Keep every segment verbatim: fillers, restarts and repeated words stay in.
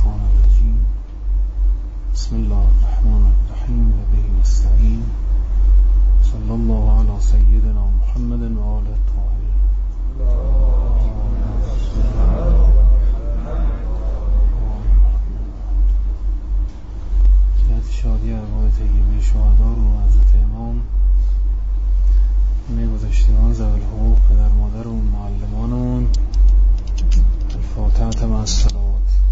الشیطان الرجیم. بسم الله الرحمن الرحیم و به نستعین. صلی الله علی سیدنا محمد و آله الطاهرین. جهت شادی ارواح طیبه شهدا رو حضرت امام میگذشتگان ذوی الحقوق، پدر مادر اون، معلمان اون، الفاتحه مع الصلوات.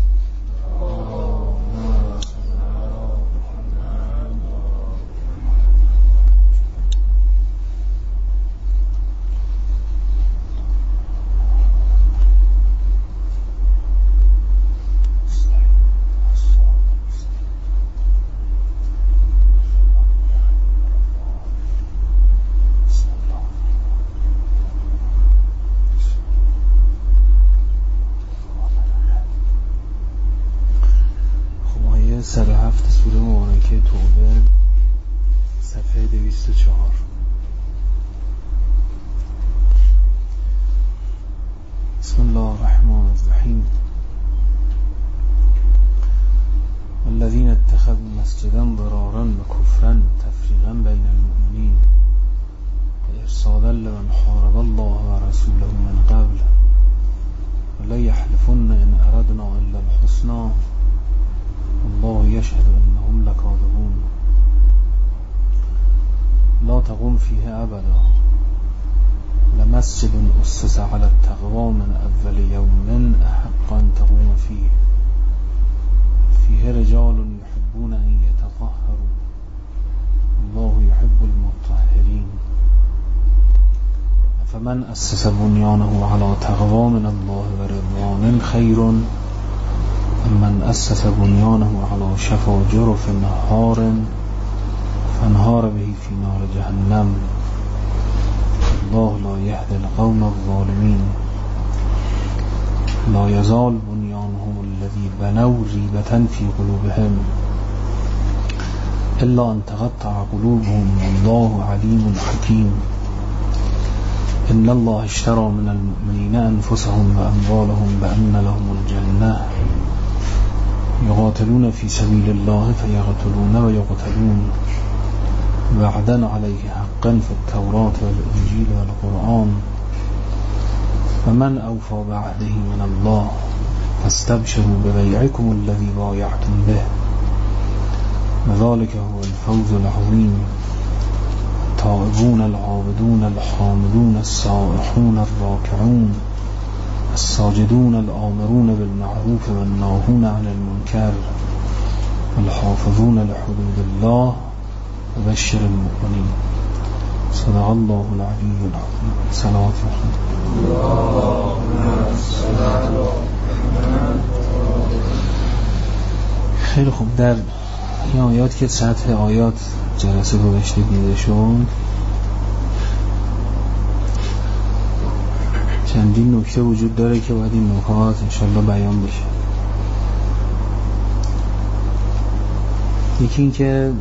صد و هفت سوره مبارکه توبه، صفحه دویست و چهار. بسم الله الرحمن الرحیم. والذین اتخذوا مسجدا ضرارا وكفرا تفریقا بین المؤمنین وارصادا لمن حارب الله ورسوله من قبل ولا يحلفن ان اردنا الا الحسنى الله يشهد انهم لكاذبون لا تقوم فيه ابدا لمسجد اسس على التقوى من اول يوم احق ان تقوم فيه فيه رجال يحبون ان يتطهروا الله يحب المطهرين فمن اسس بنيانه على تقوى من الله ورضوان خير من أسس بنيانه على شفا جرف نهار فانهار به في نار جهنم الله لا يهدي القوم الظالمين لا يزال بنيانهم الذي بنوا ريبة في قلوبهم إلا أن تقطع قلوبهم والله عليم حكيم إن الله اشترى من المؤمنين أنفسهم وأموالهم بأن لهم الجنة يقاتلون في سبيل الله فيقتلون ويقتلون وعدا عليه حقا في التوراة والإنجيل والقرآن ومن أوفى بعهده من الله فاستبشروا ببيعكم الذي بايعتم به وذلك هو الفوز العظيم التائبون العابدون الحامدون السائحون الراكعون الساجدون الآمرون بالمعروف والناهون عن المنكر والحافظون لحدود الله وبشر المؤمنين. صدق الله العلي العظيم. صلوات خیلی خوب. در این آیات که سطح آیات جلسه گذشته دیده شد، چندین نکته وجود داره که باید این نکات انشالله بیان بشه. یکی این که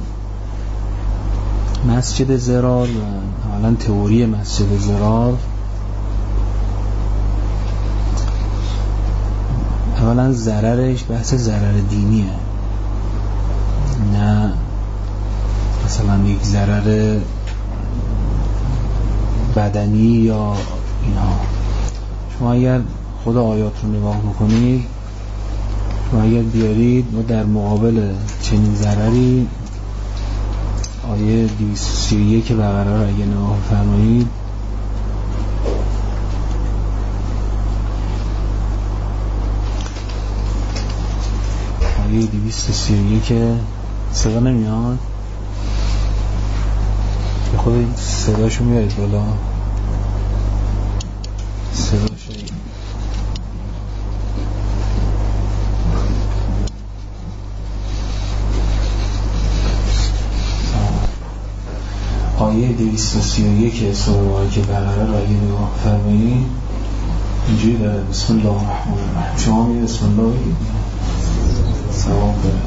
مسجد ضرار و اولا تئوری مسجد ضرار، اولا ضررش بحث ضرر دینیه، نه مثلا یک ضرر بدنی یا اینها. شما اگر خود آیات رو نگاه بکنید، شما اگر بیارید و در مقابل چنین ضرری آیه دویست و سی و یک بقره رو اگر نگاه فرمایید، آیه دویست و سی و یک صدا نمیاد؟ به خود صداشو میارید بالا، صداشو آیه دویست و سی و یک سوره که بقره را اگه نگاه فرمایید اینجوری داره: بسم الله الرحمن الرحیم. شما میگه بسم الله ثواب داره.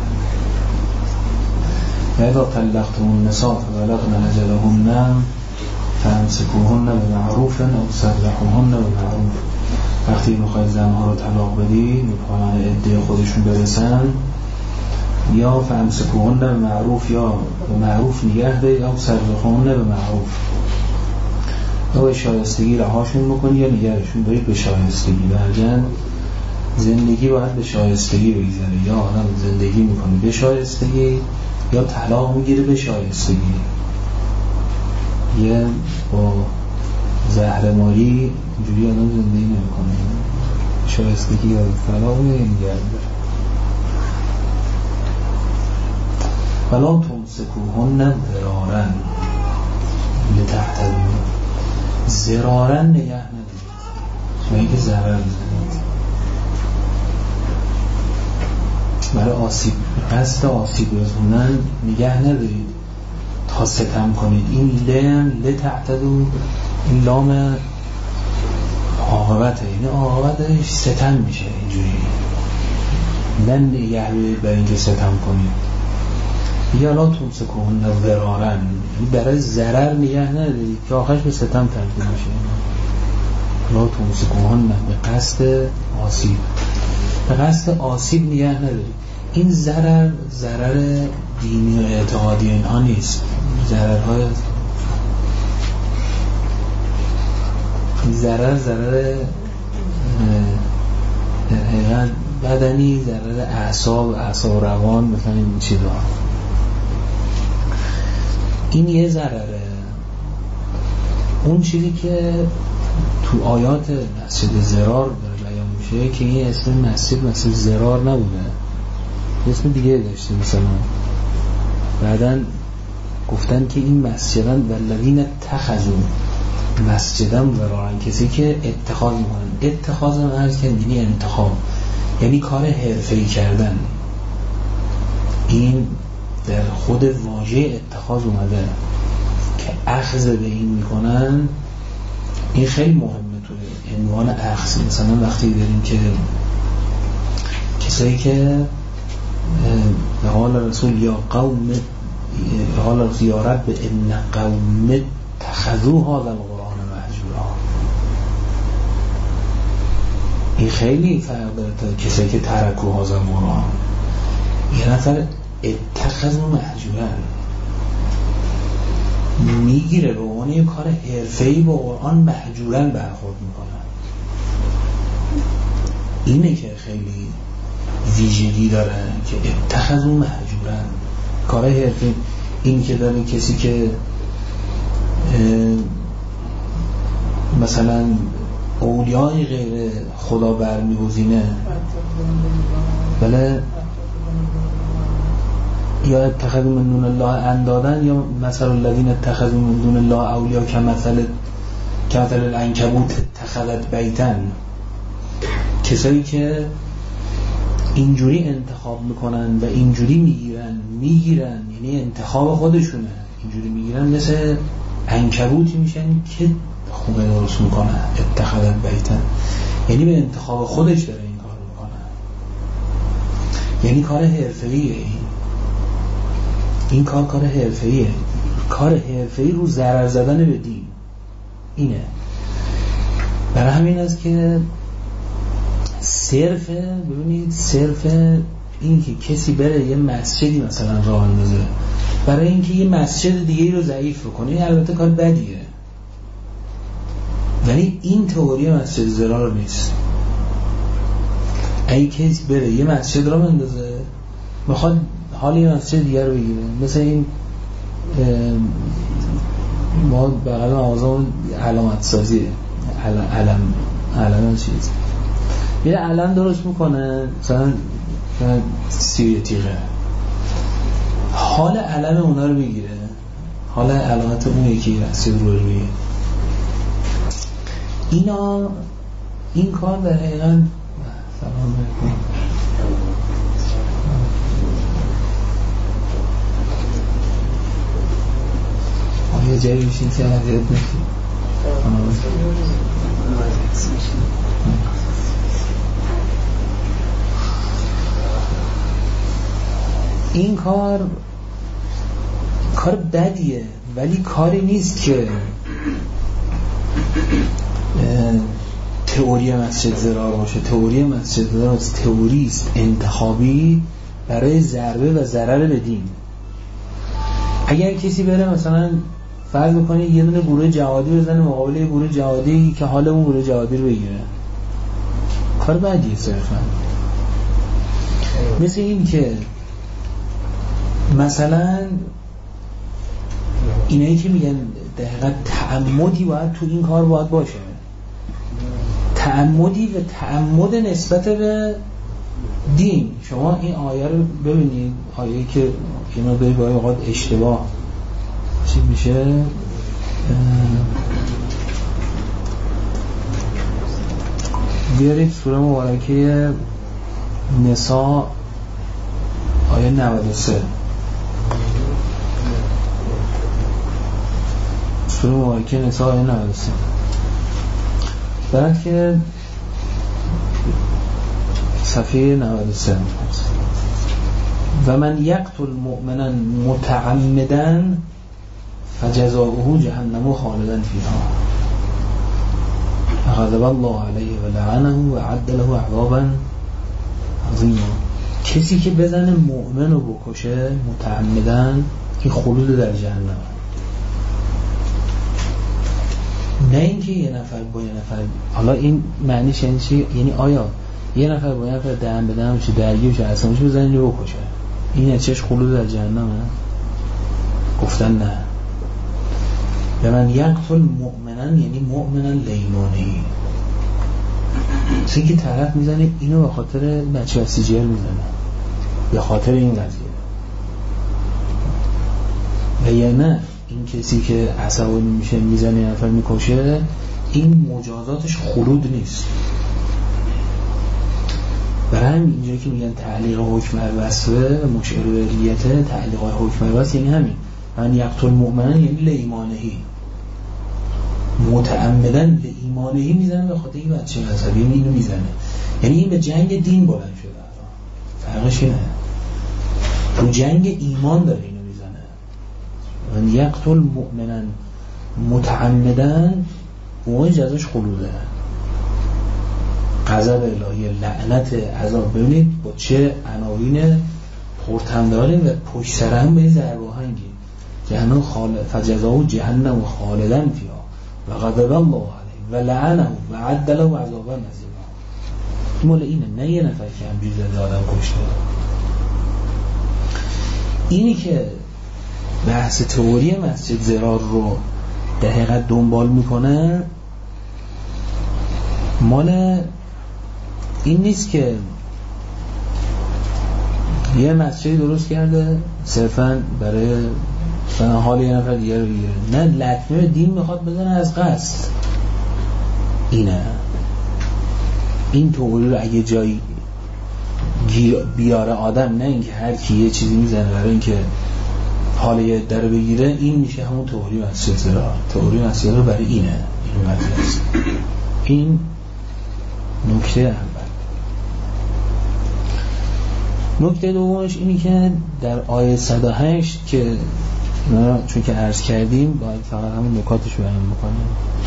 اذا طلقتم النساء فبلغن اجلهن فامسكوهن بمعروف او سرحوهن بمعروف وقتی میخوای زنها رو طلاق بدی میخوان عده خودشون برسن یا فامسکوهن به معروف یا به معروف نگه دارید یا سرحقوهن به معروف، یا به شایستگی رهاشون بکنی یا نگهشون دارید به شایستگی. برگن زندگی باید به شایستگی بگذره، یا آدم زندگی میکنه به شایستگی یا طلاق میگیره به شایستگی. یه با زهرماری اینجوری آدم زندگی نمیکنه، شایستگی یا طلاق میگرده. ولا تمسکوهن ضرارا لتعتدوا، ضرارا نگه ندارید چون اینکه ضرر بزنید برای آسیب، قصد آسیب رسوندن نگه ندارید تا ستم کنید. این لام لتعتدوا، این لام عاقبته، این عاقبتش ستم میشه اینجوری، نه نگه دارید برای اینکه ستم کنید. یا لا تمسکوهن ضرارا، برای ضرر نگه ندارید که آخرش به ستم تبدیل میشه. لا تمسکوهن به قصد آسیب، به قصد آسیب نگه ندارید. این ضرر ضرر دینی و اعتقادی اینها نیست، ضررهای ضرر ضرر حقیقت بدنی، ضرر اعصاب اعصاب روان، مثلا این چیزا. این یه ضرره. اون چیزی که تو آیات مسجد ضرار داره بیان میشه که این اسم مسجد مسجد ضرار نبوده، اسم دیگه داشته. مثلا بعدن گفتن که این مسجدن والذین اتخذوا مسجدن ضرارن، کسی که اتخاذ میکنن. اتخاذ هم عرض کردن یعنی انتخاب، یعنی کار حرفه‌ای کردن. این در خود واژه اتخاذ اومده که اخذ به این میکنن. این خیلی مهمه تو عنوان اخذ. مثلا وقتی داریم که کسایی که به حال رسول یا قوم به حال رسول یا رب ان قوم اتخذوا هذا القرآن مهجورا، این خیلی فرق داره تا کسایی که ترکوا هذا القرآن. یه نفر اتخذوا مهجورا میگیره به عنوان یه کار حرفه‌ای با قرآن مهجورا برخورد میکنه. اینه که خیلی ویژگی داره که اتخذوا مهجورا، کار حرفه‌ای. این که داره کسی که مثلا اولیای غیر خدا برمیگزینه، بله، یا اتخذوا من دون الله اندادن، یا مثلا الذین اتخذوا من دون الله اولیا کمثل کمثل العنکبوت اتخذت بیتا. کسایی که اینجوری انتخاب میکنن و اینجوری میگیرن میگیرن یعنی انتخاب خودشونه، اینجوری میگیرن مثل عنکبوتی میشن که خونه درست میکنن. اتخذت بیتا یعنی به انتخاب خودش داره این کار میکنه، یعنی کار حرفه‌ایه. این این کار کار حرفه‌ایه، کار حرفه‌ای رو ضرر زدن به دین اینه. برای همین است که صرف ببینید صرف این که کسی بره یه مسجدی مثلا راه اندازه برای اینکه یه مسجد دیگه رو ضعیف بکنه، این البته کار بدیه، ولی این تئوری مسجد ضرار نیست. اگه کسی بره یه مسجد راه اندازه میخواد حال یه مسجد دیگه رو بگیره، مثل این ما بغل مغازه علامت سازیه، علم علم چیز یه علم درست میکنه مثلا سی تیغه، حال علم اونا رو بگیره، حال علامت اون یکی مسجد رو روی اینا. این کار در حقیقت سلام علیکم یه جایی بشین که اذیت نشید. این کار کار بدیه، ولی کاری نیست که تئوری مسجد ضرار باشه. تئوری مسجد ضرار تئوری است انتخابی برای ضربه و ضرر به دین. اگر کسی بره مثلا فرض بکنه یه دونه گروه جهادی بزنه مقابل یه گروه جهادی که حال اون گروه جهادی رو بگیره، کار بدیه صرفا. مثل این که مثلا اینایی که میگن دقیقا تعمدی باید تو این کار باید باشه، تعمدی و تعمد نسبت به دین. شما این آیه رو ببینید، آیه که اینا به گاهی اوقات اشتباه چی میشه، بیارید سوره مبارکه نساء آیه نود و سه، سوره مبارکه نساء آیه نود و سه برد که صفحه نود و سه و من یقتل مؤمنا متعمدا فجزاؤه جهنم خالدا فیها غضب الله علیه و لعنه و اعد له عذابا عظیما. کسی که بزنه مؤمن رو بکشه متعمدا، این خلود در جهنم. نه اینکه یه نفر با یه نفر، حالا این معنیش یعنی چی؟ یعنی آیا یه نفر با یه نفر دهن به دهن بشه، درگیر بشه، اصلاش بزنه رو بکشه، این چش خلود در جهنمه؟ گفتن نه. به من یقتل مؤمنا یعنی مؤمنا لیمانی، چون که طرف میزنه اینو به خاطر بچه بسیجر میزنه، به خاطر این قضیه. و یا نه این کسی که عصبانی میشه میزنه یه نفر میکشه، این مجازاتش خلود نیست. برای همین اینجایی که میگن تعلیق حکم الوصفه و مشعر علیته، تعلیق حکم الوصف یعنی همین. من یقتل مؤمنا یعنی لیمانهی، متعمدن به ایمانهی میزنه، به خاطر این بچه مذهبی اینو میزنه، یعنی این به جنگ دین بلند شده. فرقش اینه، تو جنگ ایمان داره اینو میزنه. من یقتل مؤمنا متعمدن، اون جزاش خلوده، غضب الهی، لعنت، عذاب. ببینید با چه عناوین پرطمداریم و پشت سر هم به ضرب آهنگی. جهنم خالد فجزاؤه جهنم خالدا فیها و غضب الله علیه و لعنه و اعد له عذابا عظیما. مال اینه، نه یه نفر که همجوری زده آدم کشته. اینی که بحث تئوری مسجد ضرار رو در حقیقت دنبال میکنه، مال این نیست که یه مسجد درست کرده صرفاً برای مثلا حال یه نفر دیگه رو بگیره. نه، لطمه دین میخواد بزنه از قصد. اینه این تئوری رو اگه جایی بیاره آدم، نه اینکه هر کی یه چیزی میزنه برای اینکه حال یه در رو بگیره، این میشه همون تئوری مسجد ضرار. تئوری مسجد ضرار برای اینه، این مطلب است. این نکته اول. نکته دومش اینی که در آیه صد و هشت که چون که عرض کردیم باید فقط همون نکاتش بیان بکنیم.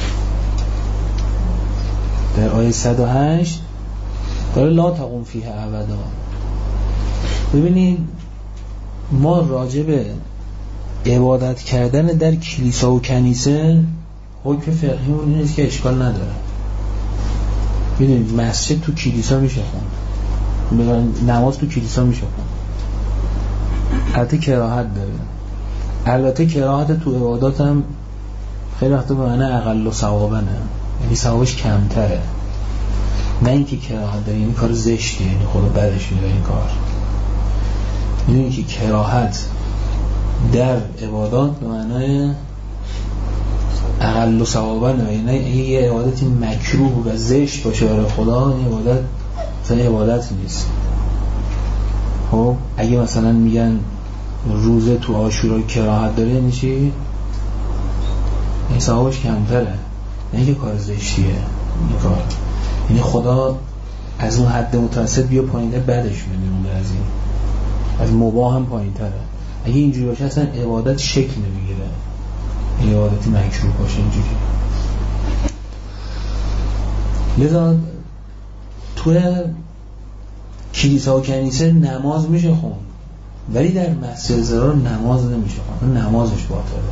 در آیه صد و هشت داره لا تقوم فیه ابدا. ببینید ما راجع به عبادت کردن در کلیسا و کنیسه حکم فقهیمون اینه که اشکال نداره. ببینید مسجد تو کلیسا میشه خوند، نماز تو کلیسا میشه خوند، البته کراهت داره. البته کراهت تو عبادات هم خیلی وقتا به معنی اقل و ثوابنه، یعنی ثوابش کمتره، نه اینکه کراهت داره یعنی کار زشتیه، یعنی خدا بدش میاد این کار. میدونی که کراهت در عبادات به معنی اقل و ثوابنه، یعنی یه عبادتی مکروه و زشت باشه برای خدا، این عبادت مثلا عبادت نیست. خب اگه مثلا میگن روزه تو عاشورا کراهت داره، یعنی چی؟ یعنی ثوابش کمتره، نه اینکه کار زشتیه این کار. یعنی خدا از اون حد متوسط بیا پایین‌تر بدش میاد، از این از مباح هم پایین‌تره. اگه اینجوری باشه اصلا عبادت شکل نمیگیره، این عبادتی مکروه باشه اینجوری. لذا توی کلیسا و کنیسه نماز میشه خوند، ولی در مسجد ضرار نماز نمیشه خوند، نمازش باطله.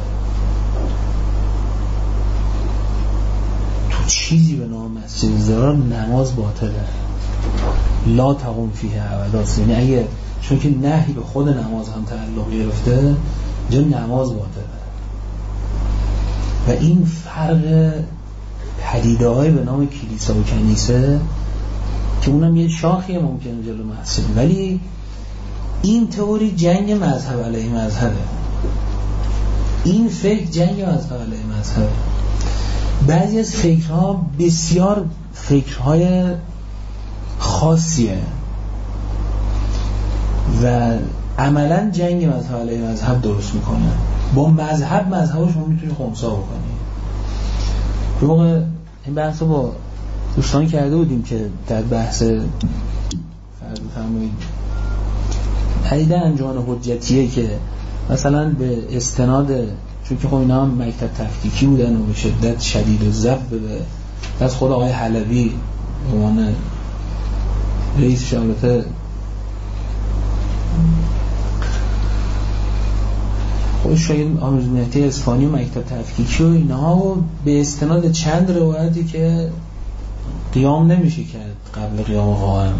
تو چیزی به نام مسجد ضرار نماز باطله، لا تقوم فیه ابدا. یعنی اگه چون که نهی به خود نماز هم تعلق گرفته، جا نماز باطله. و این فرق پدیده های به نام کلیسا و کنیسه که اونم یه شاخیه ممکنه جلو مسجد، ولی این تئوری جنگ مذهب علیه مذهبه، این فکر جنگ مذهب علیه مذهبه. بعضی از فکرها بسیار فکرهای خاصیه و عملا جنگ مذهب علیه مذهب درست میکنه. با مذهب مذهبش ما میتونی خمسا بکنی. به موقع این بحث رو با دوستان کرده بودیم که در بحث فرض فرمایید حدید انجمن حجتیه که مثلا به استناد، چون که خب اینا هم مکتب تفکیکی بودن و به شدت شدید و ضبط به از خود آقای حلبی به عنوان رئیس شورای خود شاید آموزش مهدی اصفهانی و مکتب تفکیکی و اینها و به استناد چند روایتی که قیام نمیشه کرد قبل قیام قائم،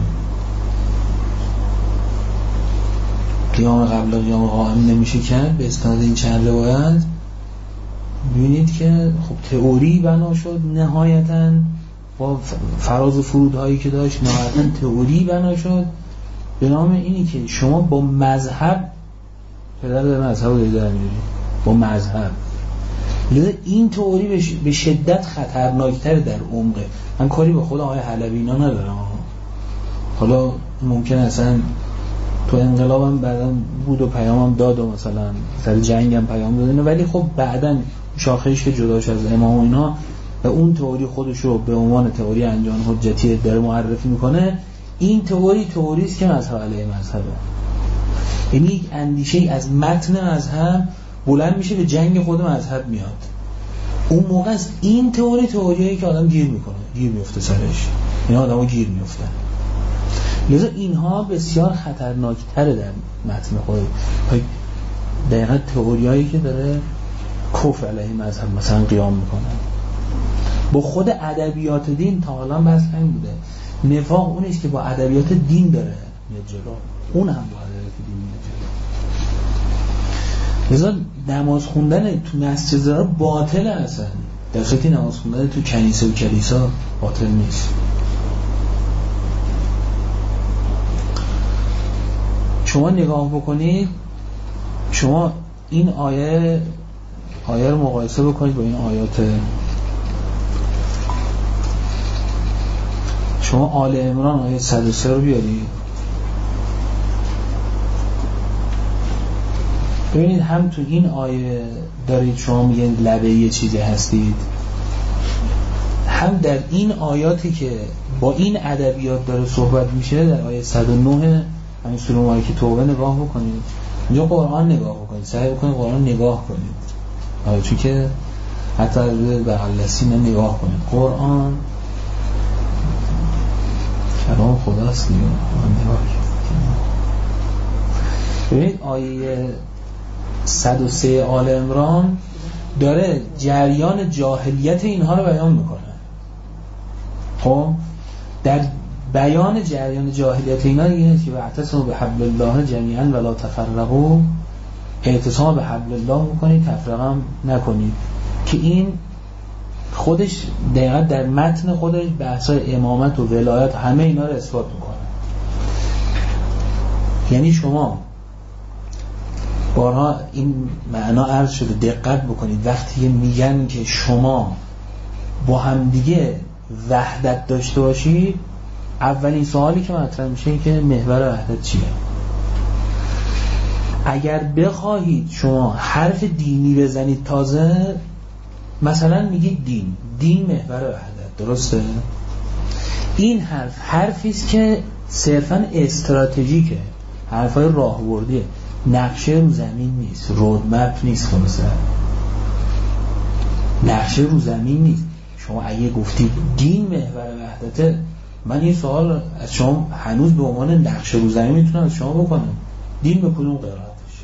قیام قبل قیام قائم نمیشه کرد، به استناد این چند روایت ببینید که خب تئوری بنا شد نهایتاً با فراز و فرودهایی که داشت، نهایتاً تئوری بنا شد به نام اینی که شما با مذهب پدر در مذهب رو داری می‌ری، با مذهب. لذا این تئوری به شدت خطرناکتر در عمقه. من کاری به خود آقای حلبی اینا ندارم، حالا ممکن اصلا تو انقلابم بعداً بود و پیامم داد و مثلا سر جنگم پیام دادن، ولی خب بعداً شاخه‌ایش که جداش از امام و اینا و اون تئوری خودش رو به عنوان تئوری انجمن حجتی داره معرفی میکنه. این تئوری تئوری است که مذهب علیه مذهبه، یعنی یک اندیشه از متن مذهب بلند میشه به جنگ خود مذهب میاد. اون موقع است این تئوری تئوریایی که آدم گیر میکنه، گیر میفته سرش، اینا آدمو گیر میافتن. لذا اینها بسیار خطرناکتره در متن خود، دقیقاً تئوریایی که داره کفر علیه مذهب مثلا قیام میکنه. با خود ادبیات دین تا حالا بحث همین بوده، نفاق اون است که با ادبیات دین داره میاد جلو، اون هم با ادبیات دین میاد جلو. لذا نماز خوندن تو مسجد ضرار باطل اصلا، در صورتی نماز خوندن تو کنیسه و کلیسا باطل نیست. شما نگاه بکنید، شما این آیه آیه رو مقایسه بکنید با این آیات. شما آل عمران آیه صد و سه رو بیارید، ببینید هم تو این آیه دارید شما میگن لبه یه چیزی هستید، هم در این آیاتی که با این ادبیات داره صحبت میشه در آیه صد و نه همین سوره مبارکه توبه نگاه بکنید، اینجا قرآن نگاه بکنید، سعی بکنید قرآن نگاه کنید، آره چون که حتی از بغل لسینه نگاه کنید. قرآن کلام خداست دیگه، نگاه کنید. ببینید آیه صد و سه آل عمران داره جریان جاهلیت اینها رو بیان میکنه. خب در بیان جریان جاهلیت اینا اینه که واعتصموا بحبل الله جمیعا ولا تفرقوا، اعتصام به حبل الله میکنید تفرقه نکنید، که این خودش دقیقا در متن خودش بحثای امامت و ولایت همه اینا رو اثبات میکنه. یعنی شما بارها این معنا عرض شده، دقت بکنید وقتی میگن که شما با هم دیگه وحدت داشته باشید، اولین سوالی که مطرح میشه این که محور وحدت چیه؟ اگر بخواهید شما حرف دینی بزنید تازه، مثلا میگید دین دین محور وحدت، درسته؟ این حرف حرفی است که صرفا استراتژیکه، حرفای راهبردیه، نقشه رو زمین نیست، رودمپ نیست، خلاصه نقشه رو زمین نیست. شما اگه گفتید دین محور وحدته، من این سوال از شما هنوز به عنوان نقشه رو زمین میتونم از شما بکنم، دین به کدوم قرائتش؟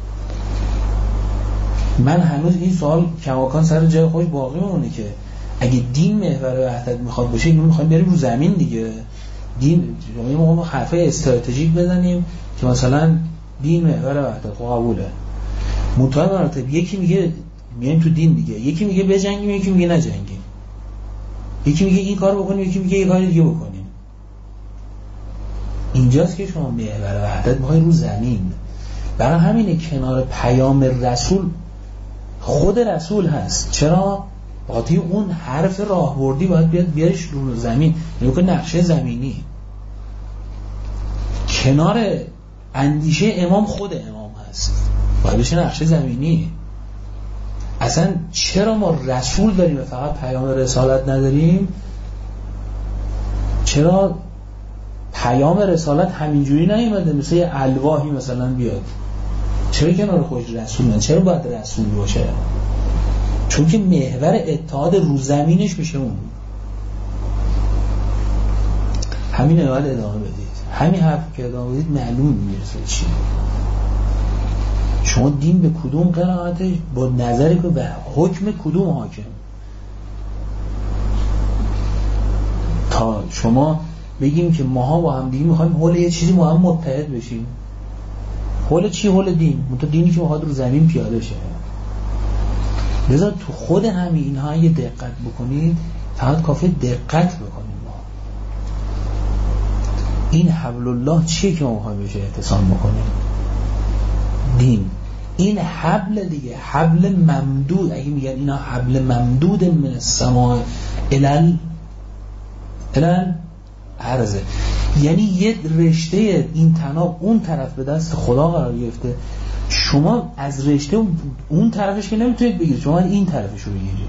من هنوز این سوال کماکان سر جای خودش باقی میمونه که اگه دین محور وحدت میخواد باشه، اینو میخوایم بریم رو زمین دیگه. دین یعنی ما حرفای استراتژیک بزنیم که مثلا دین محور وحدت، خب قبوله. منتها مراتب یکی میگه میایم تو دین دیگه، یکی میگه بجنگیم، یکی میگه نجنگیم، یکی میگه این کار بکنیم، یکی میگه این کار دیگه بکنیم. اینجاست که شما محور وحدت میخواید رو زمین. برای همینه کنار پیام رسول خود رسول هست. چرا؟ باطی اون حرف راهبردی باید بیاد بیارش رو زمین، یعنی که نقشه زمینی. کنار اندیشه امام خود امام هست، باید بشه نقشه زمینی. اصلا چرا ما رسول داریم و فقط پیام رسالت نداریم؟ چرا پیام رسالت همینجوری نیومده مثل یه الواحی مثلا بیاد؟ چرا کنار خودش رسول نه؟ چرا باید رسول باشه؟ چون که محور اتحاد رو زمینش میشه اون. همین رو باید ادامه بدید. همین حرف که ادامه بدید معلوم میرسه چیه. شما دین به کدوم قرائتش با نظری که به حکم کدوم حاکم، تا شما بگیم که ماها با هم دیگه میخوایم حول یه چیزی ما هم متحد بشیم. حول چی؟ حول دین. منتها دینی که میخواد رو زمین پیاده شه. لذا تو خود همین اینها یه دقت بکنید، فقط کافی دقت بکنید. ما این حبل الله چیه که ما میخوایم بهش اعتصام بکنیم؟ دین. این حبل دیگه، حبل ممدود. اگه میگن اینا حبل ممدود من السماء الال الال عرضه، یعنی یه رشته این تناب اون طرف به دست خدا قرار گرفته، شما از رشته اون طرفش که نمیتونید بگیرید، شما این طرفش رو بگیرید.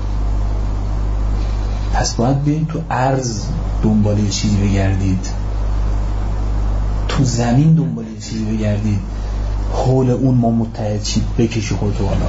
پس باید بیایید تو عرض دنبال یه چیزی بگردید، تو زمین دنبال یه چیزی بگردید، حول اون ما متحد شید، بکشی خودتو بالا.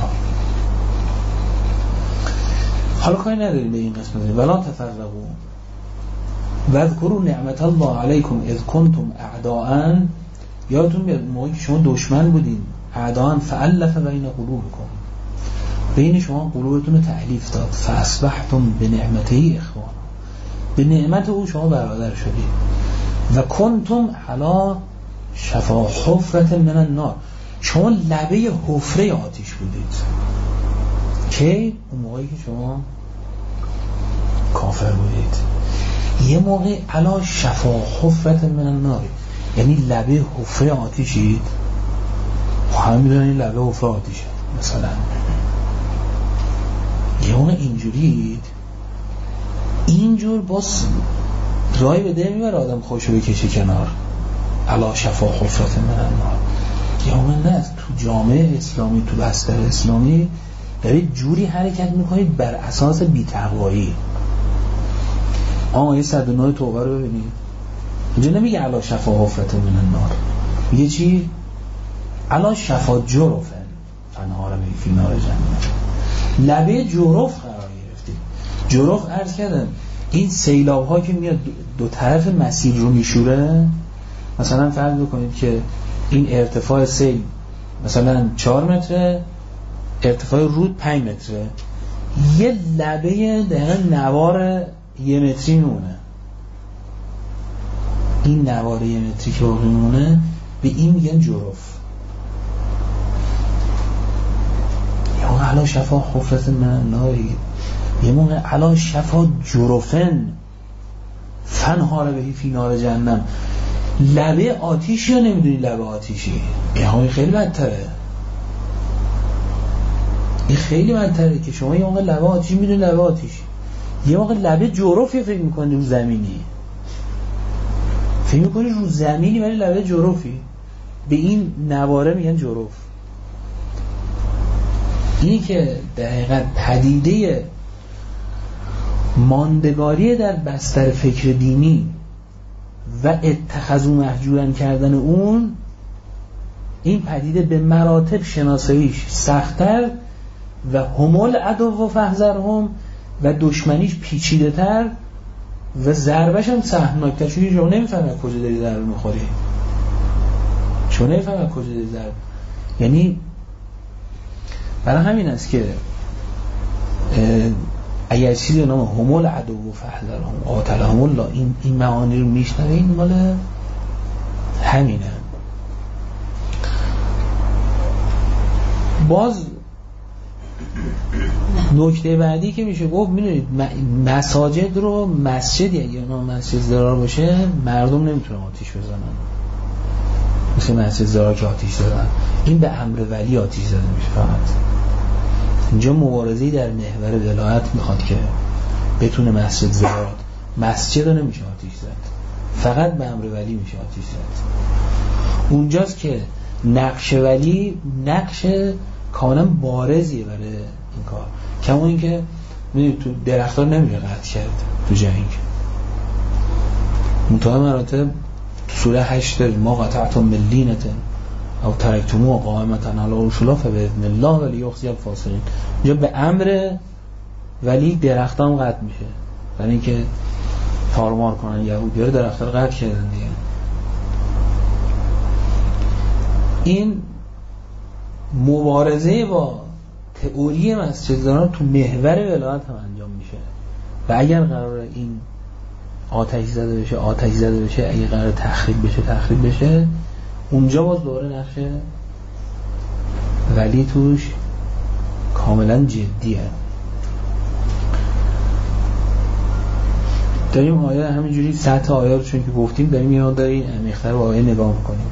حالا کاری نداریم به این قسمت. ولا تفرقوا واذکروا نعمت الله علیکم اذ کنتم اعداء. یادتون میاد موقعی که شما دشمن بودین، اعداء فالف بین قلوبکم، بین شما قلوبتون رو تألیف داد، فاصبحتم بنعمته اخوانا، به نعمت او شما برادر شدید. و کنتم علی شفا حفرة من النار، شما لبه حفره آتش بودید. که اون موقعی که شما کافر بودید. یه موقع علی شفا حفرة من النار، یعنی لبه حفره آتشید. همه میدونن این لبه حفره آتشه. مثلا یه موقع اینجورید، اینجور باز رای به ده میبره آدم خوشو بکشه کنار. علا شفا حفرة من النار. یا من نه، تو جامعه اسلامی، تو بستر اسلامی دارید جوری حرکت میکنید بر اساس بی‌تقوایی. آیه صد و نه توبه رو ببینید، اینجا نمیگه علا شفا حفرة من النار، میگه چی؟ علا شفا جرف فنهار فی نار جهنم، لبه جرف قرار گرفتید. جرف عرض کردم این سیلاب ها که میاد دو طرف مسیر رو میشوره. مثلا فرض بکنید که این ارتفاع سیل مثلا چهار متره، ارتفاع رود پنج متره، یه لبه دقیقا نوار یه متری میمونه. این نوار یه متری که باقی میمونه به این میگن جرف. یا موقع علا شفا حفرة من النار، یه موقع علا شفا جرفن فنهار بهی فی نار جهنم، لبه آتیشی یا نمیدونی لبه آتیشی؟ یه های خیلی بدتره. این خیلی بدتره که شما یه موقع لبه آتیشی میدونی لبه آتیشی، یه موقع لبه جرفی فکر میکنی رو زمینی، فکر میکنی رو زمینی ولی لبه جرفی. به این نواره میگن جرف. اینی که در حقیقت پدیده ماندگاری در بستر فکر دینی و اتخاذ محجورن کردن اون، این پدیده به مراتب شناساییش سخت‌تر و همول عدو و فحذرهم و دشمنیش پیچیده تر و ضربش هم سهمناکتر، چون شما نمیفهمی از کجا داری ضربه میخوری، شما نمیفهمی از کجا داری ضربه. یعنی برای همین است که اگر چیزی به نام همول عدو و فحذرهم قاتلهم الله این این معانی رو میشنوه، این مال همینه. باز نکته بعدی که میشه گفت، میدونید مساجد رو، مسجدی اگه نام مسجد ضرار باشه مردم نمیتونن آتیش بزنن، مثل مسجد ضرار که آتیش زدن، این به امر ولی آتیش زده میشه. فقط اینجا مبارزه‌ای در محور ولایت میخواد که بتونه مسجد ضرار، مسجد رو نمیشه آتیش زد، فقط به امر ولی میشه آتیش زد. اونجاست که نقش ولی نقش کاملا بارزیه برای این کار. کما این که میدونید تو درخت‌ها نمیشه قطع کرد تو جنگ، منتها مراتب تو سوره هشت داریم ما قطعتم من لینة او ترکتموها قائمة علی اصولها فباذن الله ولیخزی الفاسقین. اینجا به امر ولی درخت‌ها هم قطع میشه، برای اینکه تارمار کنن یهودی‌ها رو درخت‌ها رو قطع کردن دیگه. این مبارزه با تئوری مسجد زدن تو محور ولایت هم انجام میشه و اگر قرار این آتش زده بشه آتش زده بشه، اگر قرار تخریب بشه تخریب بشه، اونجا باز دوره نقش ولی توش کاملا جدیه. داریم آیه همینجوری سطح آیه رو چون که گفتیم داریم یه مقدار این عمیق‌تر به آیه نگاه میکنیم.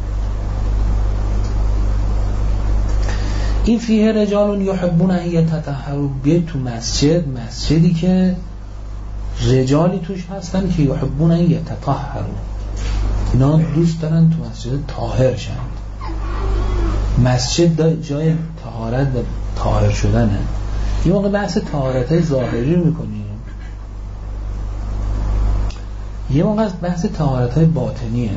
این فیه رجال یحبون ان یتطهروا، بیاید تو مسجد، مسجدی که رجالی توش هستن که یحبون ان یتطهروا، اینا دوست دارن تو مسجد طاهر شن. مسجد جای طهارت و طاهر شدنه. این موقع بحث طهارت ظاهری رو میکنیم، یه موقع بحث طهارت های باطنیه.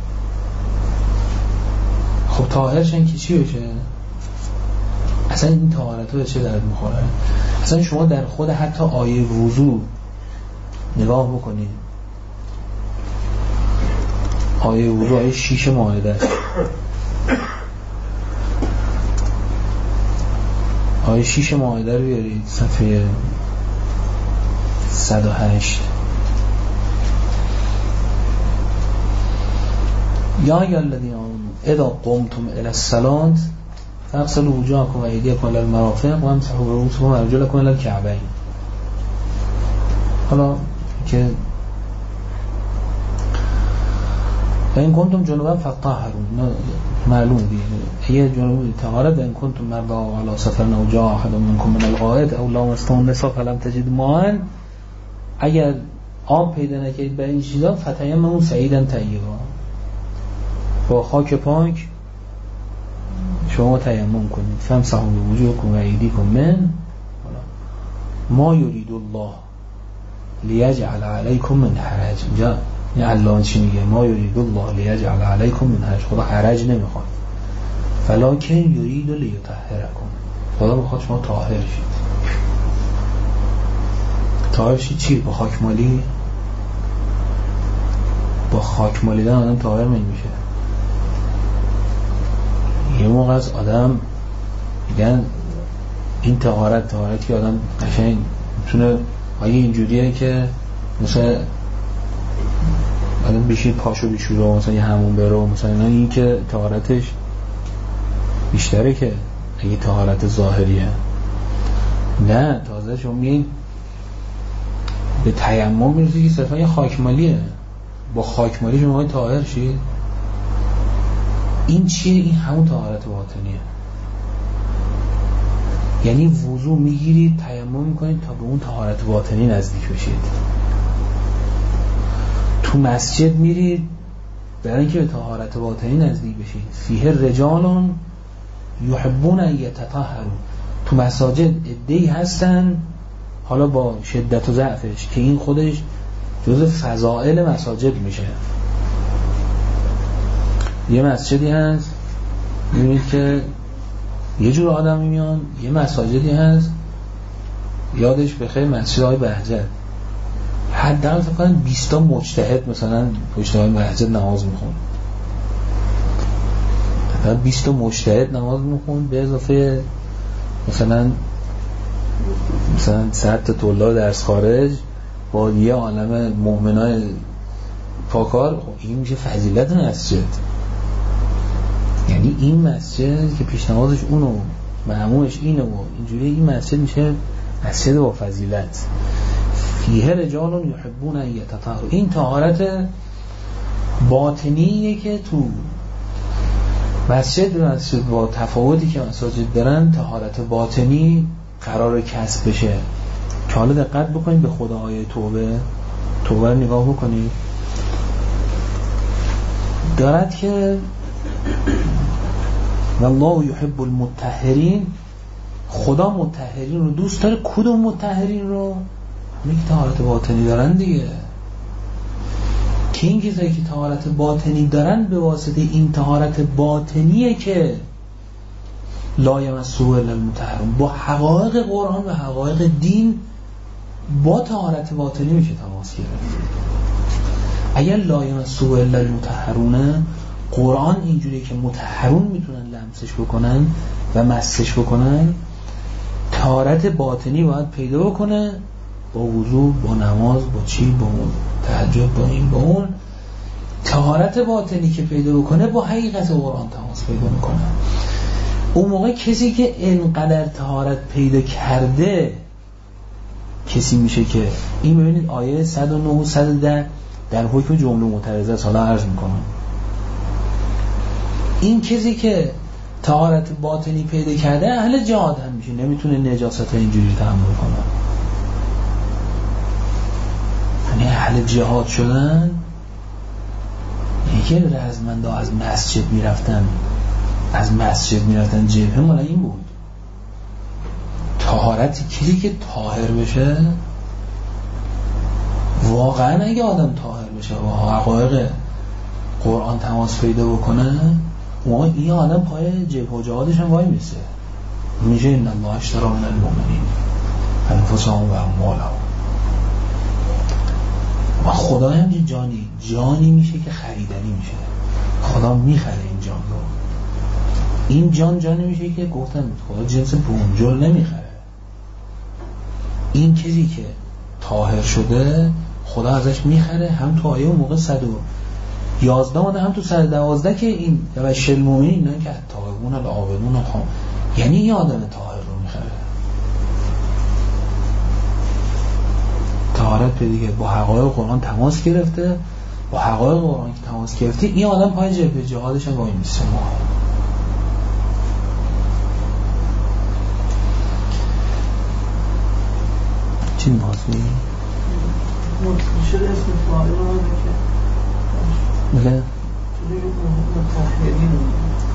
خب طاهر شن که چی بشه؟ اصلا این طهارت ها به چه درد میخوره؟ اصلا شما در خود حتی آیه وضو نگاه بکنید، آیه وضو آیه شیش مائده است، آیه شیش مائده رو بیارید صفحه صد و هشت. یا یا الذین آمنوا اذا قمتم الی الصلاة فاغسلوا وجوهکم و ایدیکم الی المرافق و امسحوا برؤوسکم و ارجلکم الی الکعبین. حالا که این کنتم جنوبا فطهروا، معلوم دیگه اگه جنوب طهارت، این کنتم مرضا علی سفر او جاء احد منکم من الغائط او لامستم النساء فلم تجدوا ماء، اگر آب پیدا نکردید برای این چیزا فتیمموا صعیدا طیبا، با خاک پاک شما تیمم کنید. فامسحوا بوجوهکم و ایدیکم من ما یرید الله لیجعل علیکم من حرج. اینجا این الله چی میگه؟ ما یرید الله لیجعل علیکم من حرج، خدا حرج نمیخواد، ولکن یرید لیطهرکم، خدا میخواد شما طاهر شید. طاهر شید چی؟ با خاک مالی؟ با خاک مالیدن آدم طاهر نمیشه. یه موقع از آدم میگن این طهارت طهارتی که آدم قشنگ میتونه، آیه اینجوریه که مثلا آدم بشید پاشو بیشوره مثلا یه همون بره، مثلا این که طهارتش بیشتره که اگه طهارت ظاهریه. نه، تازه شما میگین به تیمم میرسی که صرفا یه خاکمالیه، با خاکمالی شما باید طاهر شید. این چیه؟ این همون طهارت باطنیه. یعنی وضو میگیرید تیمم میکنید تا به اون طهارت باطنی نزدیک بشید. تو مسجد میرید برای اینکه به طهارت باطنی نزدیک بشید. فیه رجال یحبون ان یتطهروا، تو مساجد عده‌ای هستن، حالا با شدت و ضعفش، که این خودش جزء فضائل مساجد میشه. یه مسجدی هست میبینید که یه جور آدمی میان، یه مساجدی هست یادش بخیر مسجد آقای بهجت حداقل فکر کنم بیست تا مجتهد مثلا پشت آقای بهجت نماز میخوند، حداقل بیست تا مجتهد نماز میخوند به اضافه مثلا مثلا صد تا طلاب درس خارج با یه عالم مؤمنای پاکار. خب این میشه فضیلت مسجد. یعنی این مسجد که پیش نمازش اونو معمومش اینه و اینجوری، این مسجد میشه مسجد با فضیلت. فیه رجال یحبون ان یتطهروا. این طهارت باطنیه که تو مسجد مسجد با تفاوتی که مساجد دارن طهارت باطنی قرار کسب بشه. که حالا دقت بکنید به خدا آیه توبه توبه رو نگاه بکنید، دارد که والله یحب المطهرین، خدا مطهرین رو دوست داره. کدوم مطهرین رو؟ همین که طهارت باطنی دارن دیگه. که این کسایی که طهارت باطنی دارن به واسطه این طهارت باطنیه که لا یمسه الا المطهرون، با حقایق قرآن و حقایق دین با طهارت باطنی میشه تماس گرفت. اگر لا یمسه الا المطهرون، قرآن اینجوریه که مطهرون میتونن لمسش بکنن و مسش بکنن، طهارت باطنی باید پیدا بکنه با وضو، با نماز، با چی، با تهجد، با این با اون. طهارت باطنی که پیدا بکنه با حقیقت قرآن تماس پیدا میکنه. اون موقع کسی که انقدر طهارت پیدا کرده کسی میشه که این، ببینید آیه صد و نه و صد و ده در حکم جمله معترضه است. حالا عرض میکنم این کسی که طهارت باطنی پیدا کرده اهل جهاد هم میشه، نمیتونه نجاست اینجوری تحمل کنه. یعنی اهل جهاد شدن یکی رزمنده از مسجد میرفتن از مسجد میرفتن جبهه، مالا این بود. طهارتی کسی که طاهر بشه، واقعا اگه آدم طاهر بشه و حقایق قرآن تماس پیدا بکنه، اون این آدم پای جبهه و جهادش هم وای میسه. میشه ان الله اشتری من المؤمنین انفسهم و اموالهم. و خدا هم جانی جانی میشه که خریدنی میشه. خدا میخره این جان رو. این جان جانی میشه که گفتم خدا جنس بونجل نمیخره. این کسی که طاهر شده خدا ازش میخره. هم تو آیه اون موقع صد و یازده مانده، هم تو صد و دوازده که این بشر المؤمنین نه که التائبون العابدون الحام، یعنی این آدم طاهر رو میخره. طهارت پیدا با حقایق قرآن تماس گرفته، با حقایق قرآن که تماس گرفته این آدم پای جبهه جهادش هم وای میسته. چی نمازی؟ شده اسم فاعل رو که بله متطهرین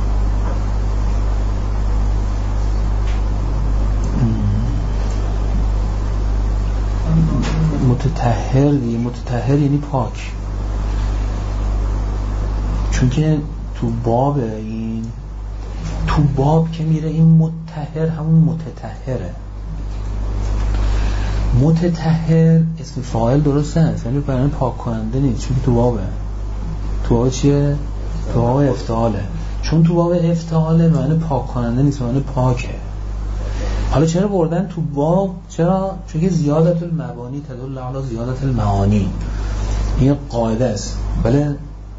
متطهر دیگه. متطهر یعنی پاک، چون که تو باب این تو باب که میره این متطهر همون متطهره. متطهر اسم فاعل درسته هست ولی برای پاک کننده نیست، چون تو بابه. تو باب چیه؟ تو باب افتعاله. چون تو باب افتعاله معنی پاک کننده نیست، معنی پاکه. حالا چرا بردن تو باب؟ چرا؟ چون که زیادت المبانی تدل علی زیادت المعانی. این قاعده است. بله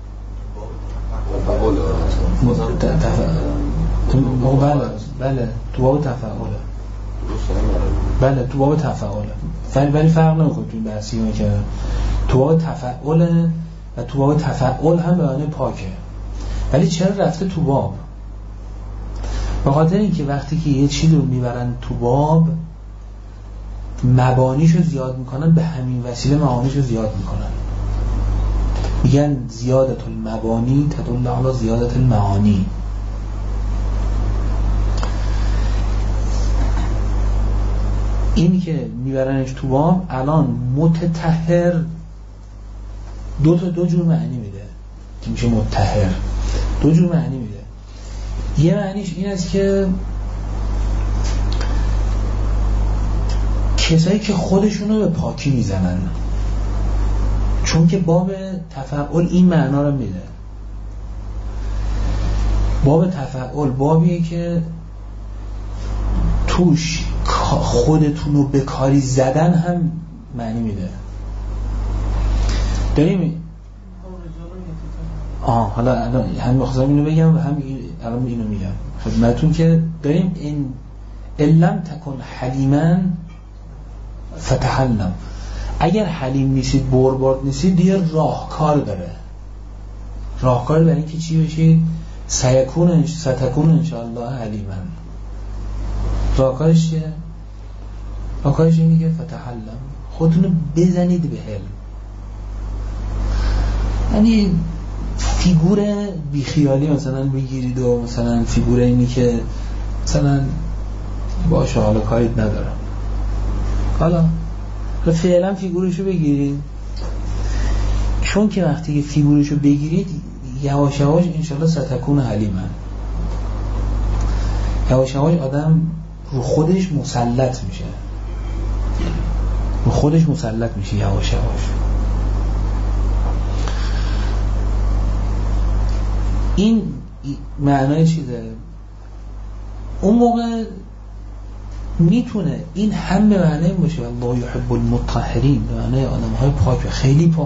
تو بله بله تو باب تفاعله. بله تو باب تفاعله، ولی فرق نمیکنه تو این بحثی ما که تو باب تفاعله و تو باب تفاعل هم به معنی پاکه. ولی چرا رفته تو باب؟ به خاطر اینکه وقتی که یه چیزی رو میبرن تو باب مبانیشو زیاد میکنن، به همین وسیله معانیشو زیاد میکنن. میگن زیادت المبانی تدل علی زیادت المعانی. اینی که میبرنش تو باب الان متطهر دو تا دو جور معنی میده که میشه متطهر. دو جور معنی میده. یه معنیش این است که کسایی که خودشونو به پاکی میزنن، چون که باب تفعول این معنا رو میده. باب تفعول بابیه که توش خودتونو به کاری زدن هم معنی میده. داریم آه حالا هم بخواستم اینو بگم و هم الان اینو میگم خدمتون که داریم این علم تکن حلیما فتحلم، اگر حلیم نیستید برباد نیستید دیگه راهکار داره. راهکار برای اینکه چی بشید؟ سیکون ستکون انشاءالله حلیما. راهکارش چیه؟ راهکارش اینه که فتحلم، خودتونو بزنید به حلم. یعنی فیگور بیخیالی مثلا بگیرید و مثلا فیگور اینی که مثلا باشه حالا کاری ندارم، حالا فعلا فیگورشو بگیرید، چون که وقتی که فیگورشو بگیرید یواش یواش انشالله ستکون حلیما، یواش یواش آدم رو خودش مسلط میشه، رو خودش مسلط میشه یواش یواش. این معنای چیزه. اون موقع میتونه این هم به معنی باشه الله یحب المطهرین، به معنی آدم های پاک، خیلی پاک،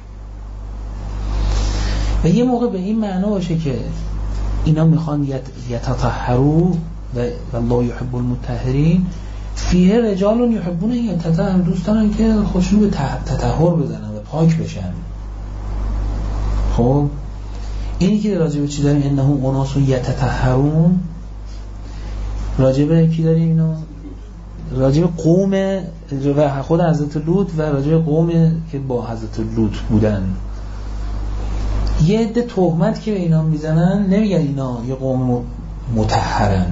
و یه موقع به این معنا باشه که اینا میخوان یتطهروا و الله یحب المطهرین، فیه رجال یحبون یتطهروا، دوستان که خودشون به تطهر بزنن و پاک بشن. خب اینی که راجع به چی داریم؟ انهم اناس یتطهرون، راجع به کی داریم اینو؟ راجع به قوم و خود حضرت لوط و راجع به قوم که با حضرت لوط بودن. یه عده تهمت که به اینا میزنن، نمیگن اینا یه قوم مطهرن،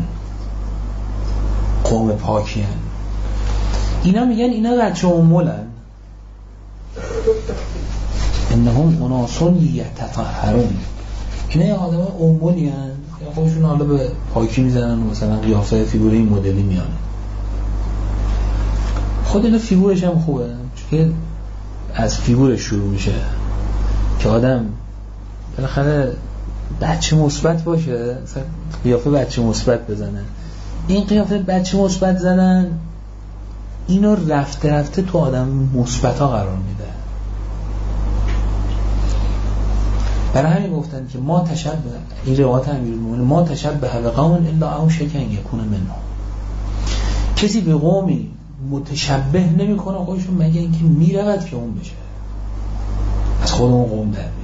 قوم پاکین، اینا میگن اینا بچه امولن، انهم اناس یتطهرون، اینا یه آدم امولی هن یا خودشون حالا به پاکی میزنن و مثلا قیافه فیگوری این مدلی میان. خود اینا فیگورش هم خوبه، چون از فیگورش شروع میشه که آدم بالاخره بچه مثبت باشه، مثلا قیافه بچه مثبت بزنن. این قیافه بچه مثبت زدن اینو رفته رفته تو آدم مثبت ها قرار میده. برای همین گفتن که ما تشبه، این روایت امیرالمومنین، ما تشبه به قوم الا او شکن یکون منهم، کسی به قومی متشبه نمیکنه خودشون مگه اینکه میرود که اون بشه، از خود اون قوم در بیاد.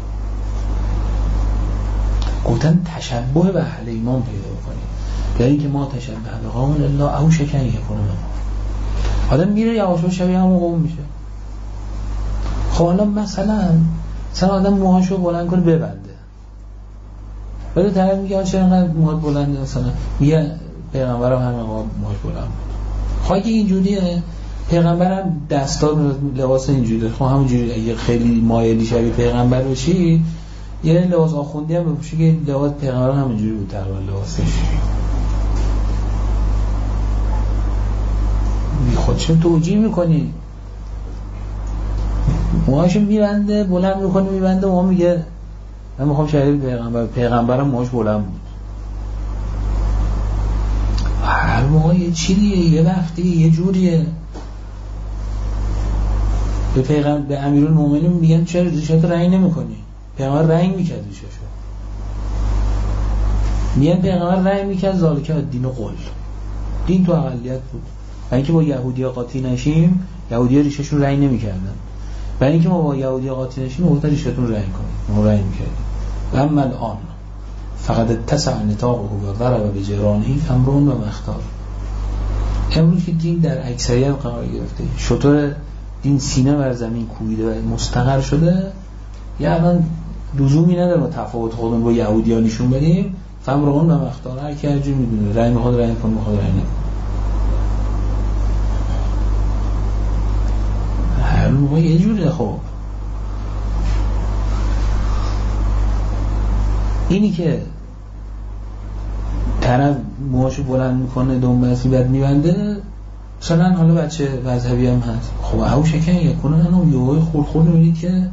گفتن تشبه به اهل ایمان پیدا بکنید، یعنی اینکه ما تشبه به قوم الا او شکن یکون منهم، آدم میره یواش شبیه همون قوم میشه. خب حالا مثلا مثلا آدم موهاشو بلند کنه ببنده، بعد طرف میگه چرا انقدر موهات بلنده، مثلا میگه پیغمبرم همین موهاش بلند بود. خب اگه اینجوریه، پیغمبرم دستار لباس اینجوری، خب همونجوری اگه خیلی مایلی شبیه پیغمبر بشی یه لباس آخوندی هم بپوشی که لباس پیغمبر همونجوری بود تقریبا لباسش. خودشون توجیه میکنی، موهاشو میبنده بلند میکنه میبنده، موها میگه من میخوام شبیه پیغمبر، پیغمبرم موهاش بلند بود. هر موقع یه چیلیه، یه وقتی یه جوریه. به پیغمبر، به امیرالمومنین میگن چرا ریشات رنگ نمیکنی؟ پیغمبر رنگ میکرد ریشاشو. میگن پیغمبر رنگ میکرد ذالکه دین و قل، دین تو اقلیت بود. برای اینکه با یهودی ها قاطی نشیم، یهودی ها ریششون رنگ نمیکردن، برای اینکه ما با یهودی ها قاطی نشیم گفتن ریشتون رنگ کنیم، ما رنگ میکردیم. و اما الان فقط اتسع نطاقه و ضرب بجرانه امرون و مختار. امروز که دین در اکثریت قرار گرفته، شطور دین سینه بر زمین کوبیده و مستقر شده، یا الان لزومی نداره ما تفاوت خودمون با یهودی‌ها نشون بدیم، امرون و مختار، هر کی هر جور میدونه، رنگ میخواد رنگ کنه، میخواد رنگ نکنه. هر موقع یه جوره. خب اینی که طرف موهاشو بلند میکنه دنبالش بعد میبنده، مثلا حالا بچه مذهبی هم هست، خب او شکن یکونه هم یه خورد خورد میبینید که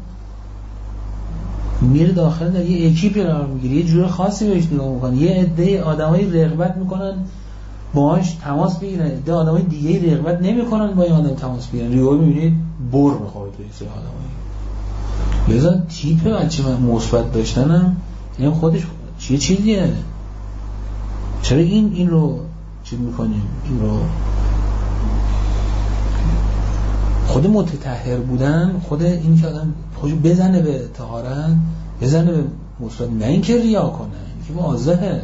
میره داخل در یه اکیپی قرار میگیره، یه جور خاصی بهش نگاه میکنه، یه عده آدمایی رغبت میکنن باهاش تماس بگیرن، عده آدمای دیگه رغبت نمیکنن با این آدم تماس بگیرن، ریو میبینید بر میخوره توی سری آدمایی. لذا تیپ بچه مثبت داشتنم این خودش چیه چیزیه. چرا این این رو چیز میکنیم؟ این رو خود متطهر بودن، خود این که آدم خودشو بزنه به طهارت، بزنه به مثبت، نه اینکه ریا کنه، اینکه واضحه،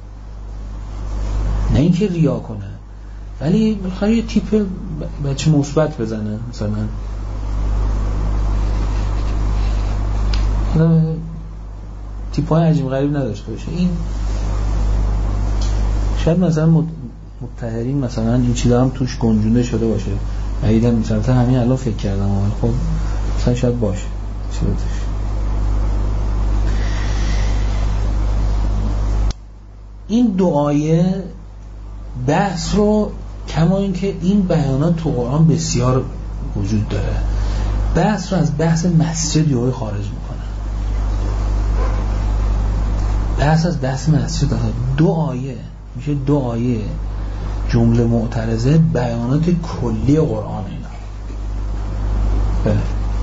نه اینکه ریا کنه، ولی بخواد یه تیپ بچه مثبت بزنه، مثلا تیپ های عجیب غریب نداشته باشه. این شاید مثلا متطهرین مثلا این چیزا هم توش گنجونده شده باشه، عیدم مثلا همین الان فکر کردم، ولی خب مثلا شاید باشه چیزا توش. این دو آیه بحث رو، کما اینکه این بیانات تو قرآن بسیار وجود داره، بحث رو از بحث مسجد یهو خارج میکنه. بحث از بحث مسجد دو آیه میشه دو آیه جمله معترضه بیانات کلی قرآن. اینا بله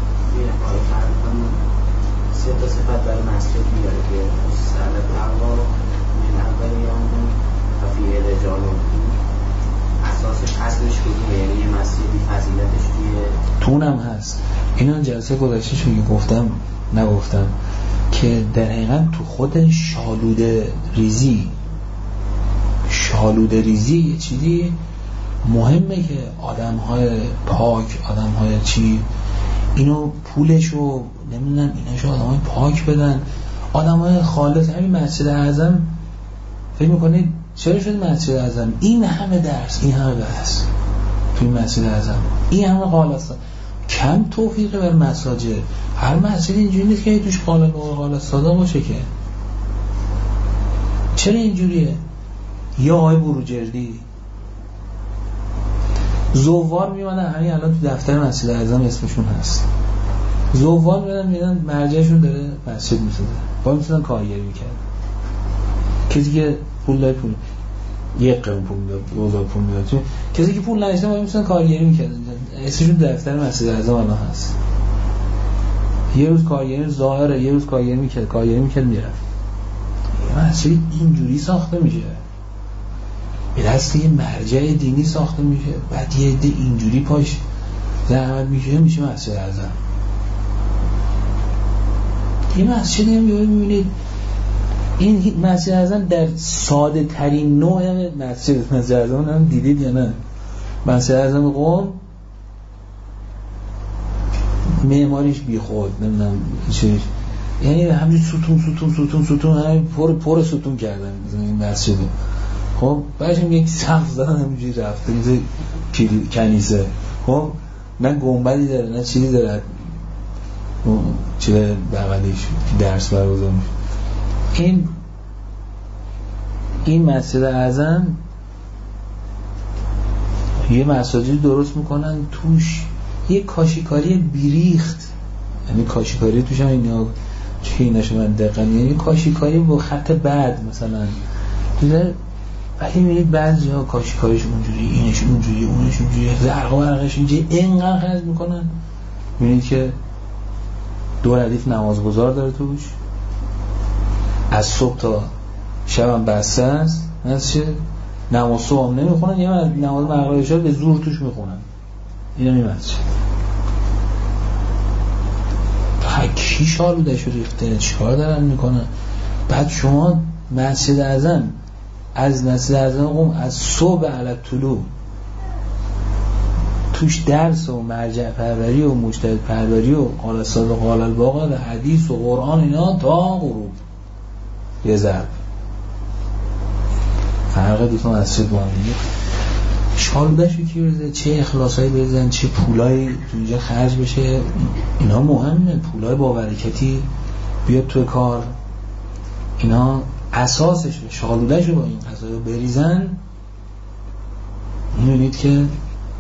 سه تا صفت برای مسجد میاره که سر تقوا من اولیان و فیه رجال اساسش اصلش کدومه؟ یعنی یه مسجدی فضیلتش توی تونم هست. اینا جلسه گذشته شو گفتم نگفتم که در حقیقت تو خود شالوده ریزی شالوده ریزی یه چیزی مهمه که آدم های پاک، آدم های چی اینو پولشو نمیدونم ایناشو آدم های پاک بدن، آدم های خالص. همین مسجد اعظم فکر میکنید چرا شد مسجد اعظم این همه درس، این همه بحث توی مسجد اعظم، این همه قالستان، کم توفیقه بر مساجد. هر مسجد اینجوری نیست که توش قال قالستادا باشه که. چرا اینجوریه؟ یا آقای بروجردی زوار میمونن، همین الان تو دفتر مسجد اعظم اسمشون هست، زوار میمونن میدن مرجعشون داره مسجد میسازه، با میتونن کارگری میکرد. کسی که پول داره پول یک قرون پول میداد، دوزار پول میداد، کسی که پول نداشته با میتونن کارگری میکرد، اسمشون دفتر مسجد اعظم الان هست. یه روز کارگری ظاهره، یه روز کارگری میکرد، کارگری میکرد میرفت. مسجد اینجوری ساخته میشه، به دست یه مرجع دینی ساخته میشه، بعد یه عده اینجوری پاش زحمت میشه میشه مسجد اعظم. یه مسجد هم میبینید این مسجد اعظم در ساده ترین نوع مسجد مسجد اعظم هم دیدید یا نه؟ مسجد اعظم قم معماریش بی خود نمیدونم چیش، یعنی همین ستون ستون ستون ستون همین پر پر ستون کردن این مسجد. خب بعدش یک سقف زدن همینجوری رفته میشه کنیسه. خب نه گنبدی داره نه چیزی داره، چیه بغلش درس برگزار میشه. این این مسجد اعظم یه مساجد درست میکنن توش یه کاشیکاری بیریخت، یعنی کاشیکاری توش هم اینا چه ایناشو من دقیقا یعنی کاشیکاری با خط بعد مثلا دیده. ولی میرید بعضی ها کاشیکاریش اونجوری، اینش اونجوری، اونش اونجوری، زرق و برقش اینجوری اینقدر خرج میکنن. میبینید که دو ردیف نمازگزار داره توش، از صبح تا شب هم بسته است، نمیشه نماز صبح هم نمیخونن، یه نماز مغرب شب به زور توش میخونن. اینا میمسته کی شالوده شو ریخته، چیکار دارن میکنن؟ بعد شما مسجد اعظم از مسجد اعظم قم از صبح علی طلوع توش درس و مرجع پروری و مجتهد پروری و قال الصادق و قال الباقر و حدیث و قرآن اینا تا غروب یه ضرب. فرق دوتا مسجد با هم دیگه شالوده‌شو کی بریزه، چه اخلاصایی بریزن، چه پولایی تو اینجا خرج بشه، اینا مهمه. پولای با برکتی بیاد تو کار، اینا اساسشه. شالوده‌شو با این قضایا بریزن، می‌بینید که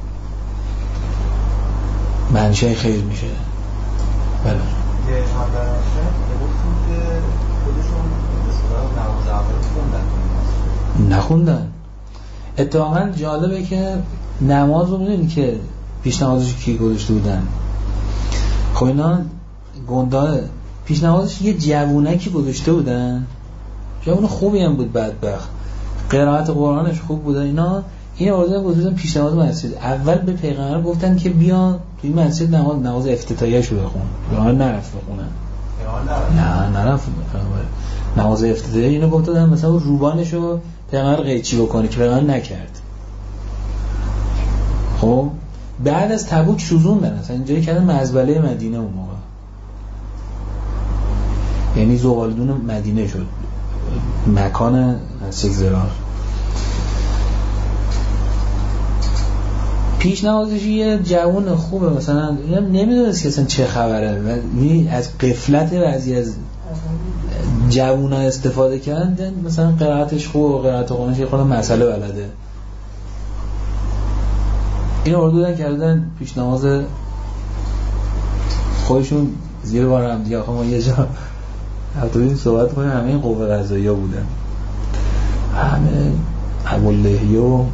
منشأ خیر میشه. بله. یه چند درشه گفتیم که خودشون به صورت نماز اول خوندن نخوندن. اتفاقا جالبه که نماز رو میدونی که پیشنهادش کی گذاشته بودن؟ خب اینا گنداه پیشنهادش یه جوونکی گذاشته بودن، جوون خوبی هم بود، بدبخت قرائت قرآنش خوب بود. اینا این آوردن گذاشتن پیشنهاد مسجد. اول به پیغمبر گفتن که بیا توی مسجد نماز نماز افتتاحیه شو بخون. پیغمبر نرفت بخونه. نه نرفت پیغمبر نماز افتتاحیه. اینو گفتن مثلا روبانشو پیغمبر قیچی بکنه که پیغمبر نکرد. خب بعد از تبوک سوزوندن، اصلا اینجوری کردن مزبله مدینه اون موقع، یعنی زغالدون مدینه شد مکان مسجد زرار. پیشنهادش یه جوون خوبه، مثلا نمیدونست که اصلا چه خبره، از قفلت بعضی از جوونا استفاده کردن، مثلا قرائتش خوب و قرائت قرآنش یه خورده مسئله بلده. این اردودن کردن پیش نماز خودشون زیر بار هم دیگه. آخه ما یه جا حتی این صحبت کنیم همه این قوه قضاییه بودن، همه ابواللهیه و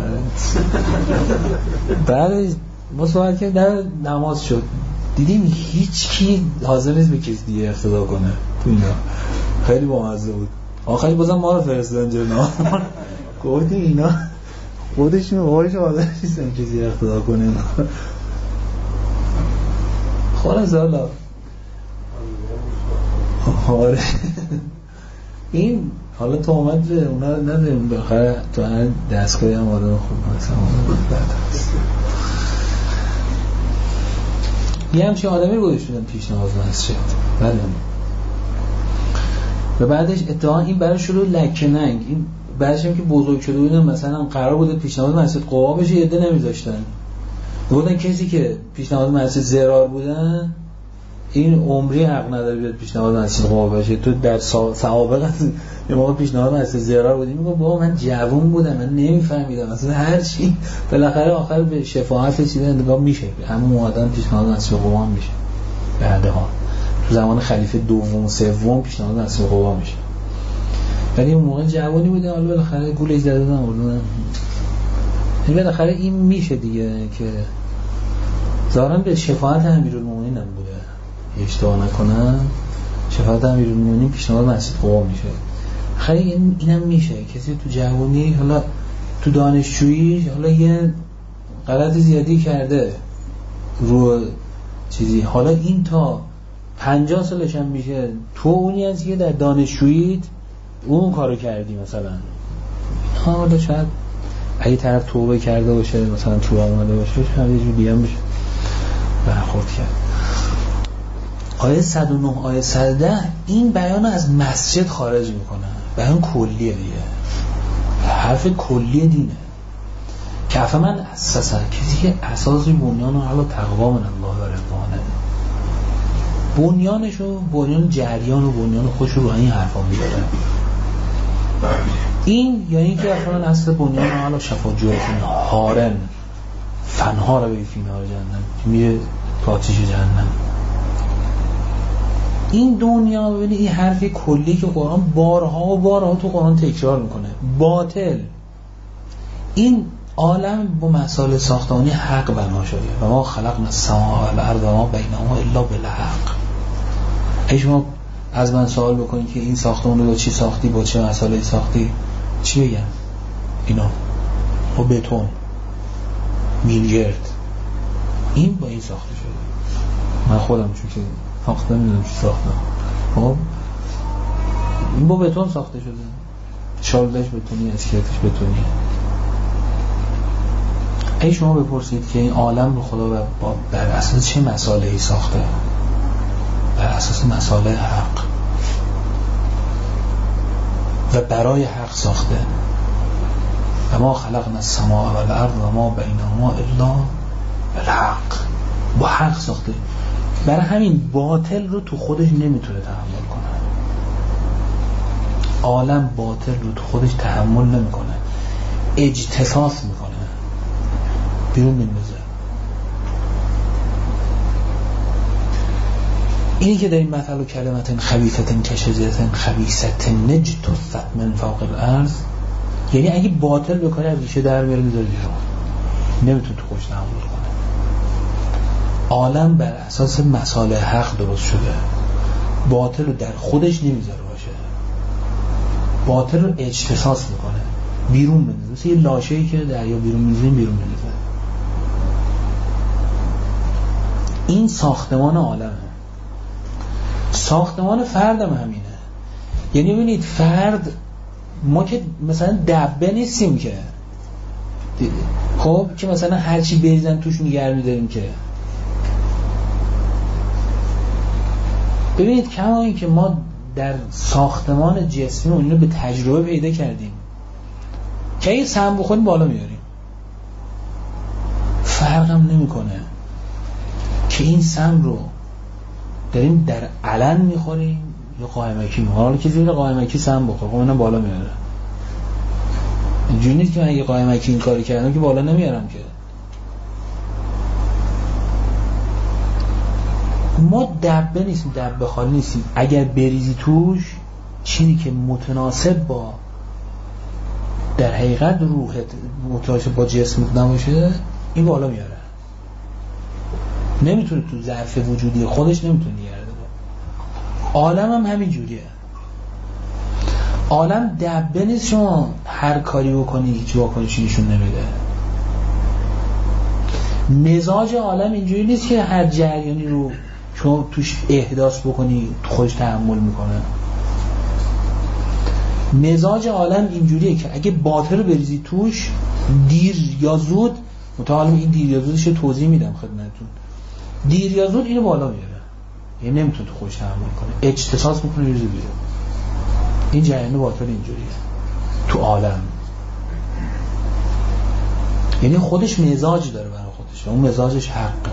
بعد ما صحبت کنیم در نماز شد، دیدیم هیچ کی حاضر نیست به کسی دیگه اقتدا کنه تو اینا. خیلی بامزه بود. آخری بازم ما رو فرستادن جلو گفتیم اینا خودشون وایش حاضر نیستن کسی اقتدا کنه. خلاص حالا آره این حالا تو اومد به اونا نداریم بخواه تو هر دستگاهی هم آدم خوب مثلا یه همچین آدمی رو گذاشتن پیش نماز مسجد. بله. و بعدش اتفاقا این برای شروع لکننگ، این بعدش هم که بزرگ شده بودن مثلا قرار بوده پیش نماز مسجد قوا بشه، یه عده نمیذاشتن، بودن کسی که پیش نماز مسجد زرار بودن این عمری حق نداره بیاد پیش نماز مسجد قوا بشه. تو در سوابق یه موقع پیش نماز مسجد زرار بودی میگه بابا من جوون بودم من نمیفهمیدم مثلا هر چی، بالاخره آخر به شفاعت چیزا انتقام میشه، همون آدم پیش نماز مسجد قوا میشه بعدها. تو زمان خلیفه دوم سوم پیش نماز مسجد قوا میشه، ولی اون موقع جوانی بوده، حالا بالاخره گولش زدن آوردن. یعنی بالاخره این میشه دیگه که ظاهرا به شفاعت امیرالمومنین هم بوده، اشتباه نکنم شفاعت امیرالمومنین پیشنهاد مسجد قوا میشه. خیلی این اینم میشه کسی تو جوانی حالا تو دانشجویی حالا یه غلط زیادی کرده رو چیزی، حالا این تا پنجاه سالش هم میشه، تو اونی هستی که در دانشجویی اون کارو کردی مثلا، حالا شاید اگه طرف توبه کرده باشه مثلا تو آمده باشه شاید یه جور دیگه هم بشه برخورد کرد. آیه صد و نه آیه صد و ده این بیان از مسجد خارج میکنه، بیان کلیه دیگه، حرف کلی دینه. کف من اساسا کسی که اساسی بنیان و حالا تقوا من الله و رضوانه، بنیانشو بنیان جریان و بنیان خوشو رو این حرفا میداره. این یا این که اصلا اصل بنیان حالا شفا جوهتون هارن فنها رو به فینار جهنم میره تو آتیش جهنم. این دنیا ببینید این حرفی کلی که قرآن بارها و بارها تو قرآن تکرار میکنه، باطل. این عالم با مسائل ساختمانی حق بنا شده و ما خلقنا السماء والارض و ما بینهما الا بالحق. اگه شما از من سوال بکنید که این ساختمان رو با چی ساختی، با چه مسائلی ساختی، چی بگم؟ اینا با بتون میلگرد، این با این ساخته شده. من خودم چون که ساختم میدونم چی ساختم، خب این با بتون ساخته شده، شالدش بتونی، اسکلتش بتونی. اگه شما بپرسید که این عالم رو خدا بر اساس چه مسائلی ساخته، بر اساس مسائل حق و برای حق ساخته. و ما خلقنا السماء والارض و ما بینهما الا بالحق، با حق ساخته. برای همین باطل رو تو خودش نمیتونه تحمل کنه، عالم باطل رو تو خودش تحمل نمیکنه، اجتثاث میکنه، بیرون میندازه. اینی که داریم مثل و کلمت خبیثت کشجرت خبیثت نجتثت من فوق الارض، یعنی اگه باطل بکنه از ریشه در میاره میذاره بیرون، نمیتونه تو خوش تحمل کنه. عالم بر اساس مصالح حق درست شده، باطل رو در خودش نمیذاره باشه، باطل رو اجتثاث میکنه، بیرون میندازه، مثل یه لاشه‌ای که دریا بیرون میذاریم بیرون میندازه. این ساختمان عالمه. ساختمان فرد هم همینه. یعنی ببینید فرد، ما که مثلا دبه نیستیم که خب که مثلا هرچی بریزن توش نگر میداریم که. ببینید کما این که ما در ساختمان جسمی اون رو به تجربه پیدا کردیم که اگه سم بخوریم بالا میاریم، فرقم نمیکنه که این سم رو داریم در علن میخوریم یا قائمکی میخوریم. حالا که زیر قائمکی سم بخور خب اینا بالا میاره. اینجوری نیست که من اگه قائمکی این کاری کردم که بالا نمیارم که. ما دبه نیستیم، دبه خالی نیستیم. اگر بریزی توش چیزی که متناسب با در حقیقت روحت متناسب با جسمت نباشه این بالا میاره، نمیتونه تو ظرف وجودی خودش نمیتونه نگرده. عالم هم همین جوریه. عالم دبه نیست شما هر کاری بکنی هیچ واکنشی نشون نمیده. مزاج عالم اینجوری نیست که هر جریانی رو شما توش احداث بکنی تو خودش تحمل میکنه. مزاج عالم اینجوریه که اگه باطل رو بریزی توش دیر یا زود، متعالم این دیر یا زودش توضیح میدم خدمتتون، دیر یا زود اینو بالا میاره، یعنی نمیتونه تو خودش تحمل کنه، اجتثاث میکنه ریزه بیره. این جریان باطل اینجوریه تو عالم، یعنی خودش مزاج داره برای خودش، اون مزاجش حقه.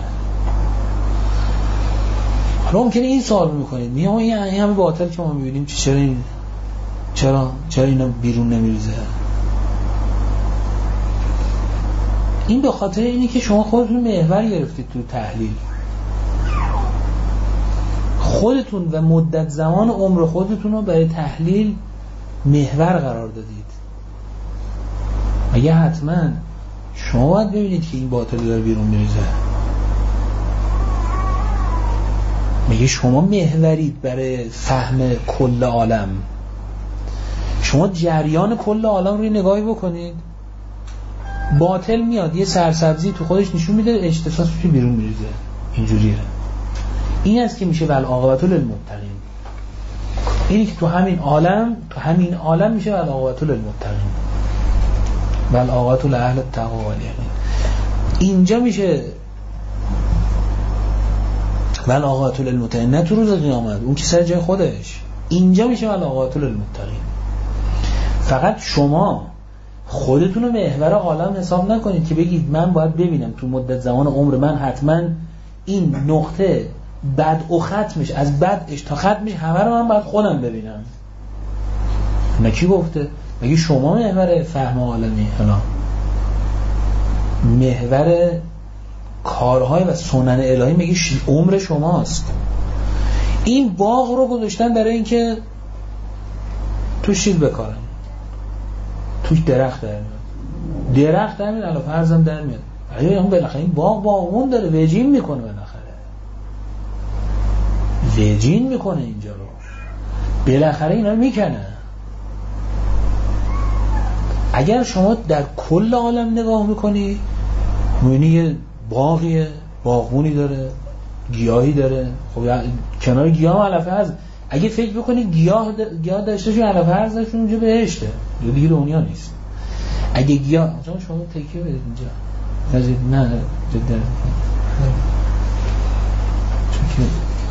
حالا ممکنه این سوال میکنید میگم این همه باطل که ما میبینیم چرا این چرا چرا اینا بیرون نمیریزه؟ این به خاطر اینه که شما خودتون محور گرفتید تو تحلیل، خودتون و مدت زمان عمر خودتون رو برای تحلیل محور قرار دادید. اگه حتما شما باید ببینید که این باطل داره بیرون میریزه. میگه شما محورید برای فهم کل عالم. شما جریان کل عالم رو نگاهی بکنید، باطل میاد یه سرسبزی تو خودش نشون میده، اجتثاث رو بیرون میریزه. اینجوریه. این است که میشه والعاقبة للمتقین. اینی که تو همین عالم تو همین عالم میشه والعاقبة للمتقین، والعاقبة لأهل التقوی والیقین. اینجا میشه والعاقبة للمتقین، نه تو روز قیامت، اون که سر جای خودش. اینجا میشه والعاقبة للمتقین. فقط شما خودتون رو محور عالم حساب نکنید که بگید من باید ببینم تو مدت زمان عمر من حتما این نقطه بد و ختمش، از بدش تا ختمش همه رو من باید خودم ببینم. نه کی گفته؟ مگه شما محور فهم عالمی، حالا محور کارهای و سنن الهی مگه عمر شماست. این باغ رو گذاشتن برای اینکه توش چیز بکارن، توش درخت در میاد، درخت در میاد، علاوه فرضم در میاد. آیا اون بالاخره این باغ باغمون داره وجین میکنه، بالاخره وجین میکنه اینجا رو، بالاخره اینا رو میکنه. اگر شما در کل عالم نگاه میکنی میبینی یه باغیه، باغبونی داره، گیاهی داره. خب کنار گیاه هم علف هست. اگه فکر بکنی گیاه گیاه داشته شون علف هست داشته اونجا بهشته، دیگه دنیا نیست. اگه گیاه شما شما تکیه بدید اینجا نزید، نه جدا چون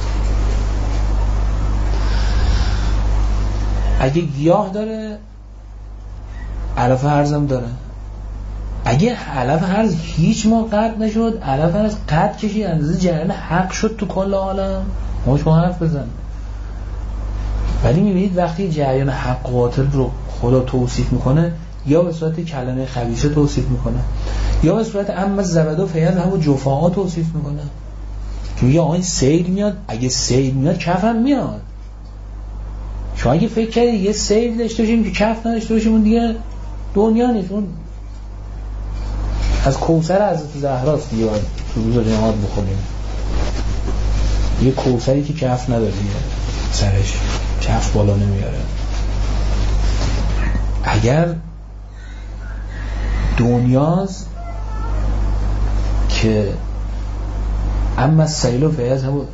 اگه گیاه داره علف هرزم داره. اگه علف هرز هیچ ما قطع نشد، علف هرز قطع کشید اندازه جریان حق شد تو کل عالم، ما شما حرف بزن. ولی میبینید وقتی جریان حق و باطل رو خدا توصیف میکنه، یا به صورت کلمه خبیثه توصیف میکنه، یا به صورت اما زبد و فیض همون جفاها توصیف میکنه که میگه آقا این سیل میاد، اگه سیل میاد کف هم میاد. شما اگه فکر کردید یه سیل داشته باشیم که کف نداشته باشیم اون دیگه دنیا نیست. اون از کوثر حضرت زهراست دیگه، باید تو روز جماعت بخوریم. یه کوثری که کف نداره دیگه، سرش کف بالا نمیاره. اگر دنیاست که اما السیل فیذهب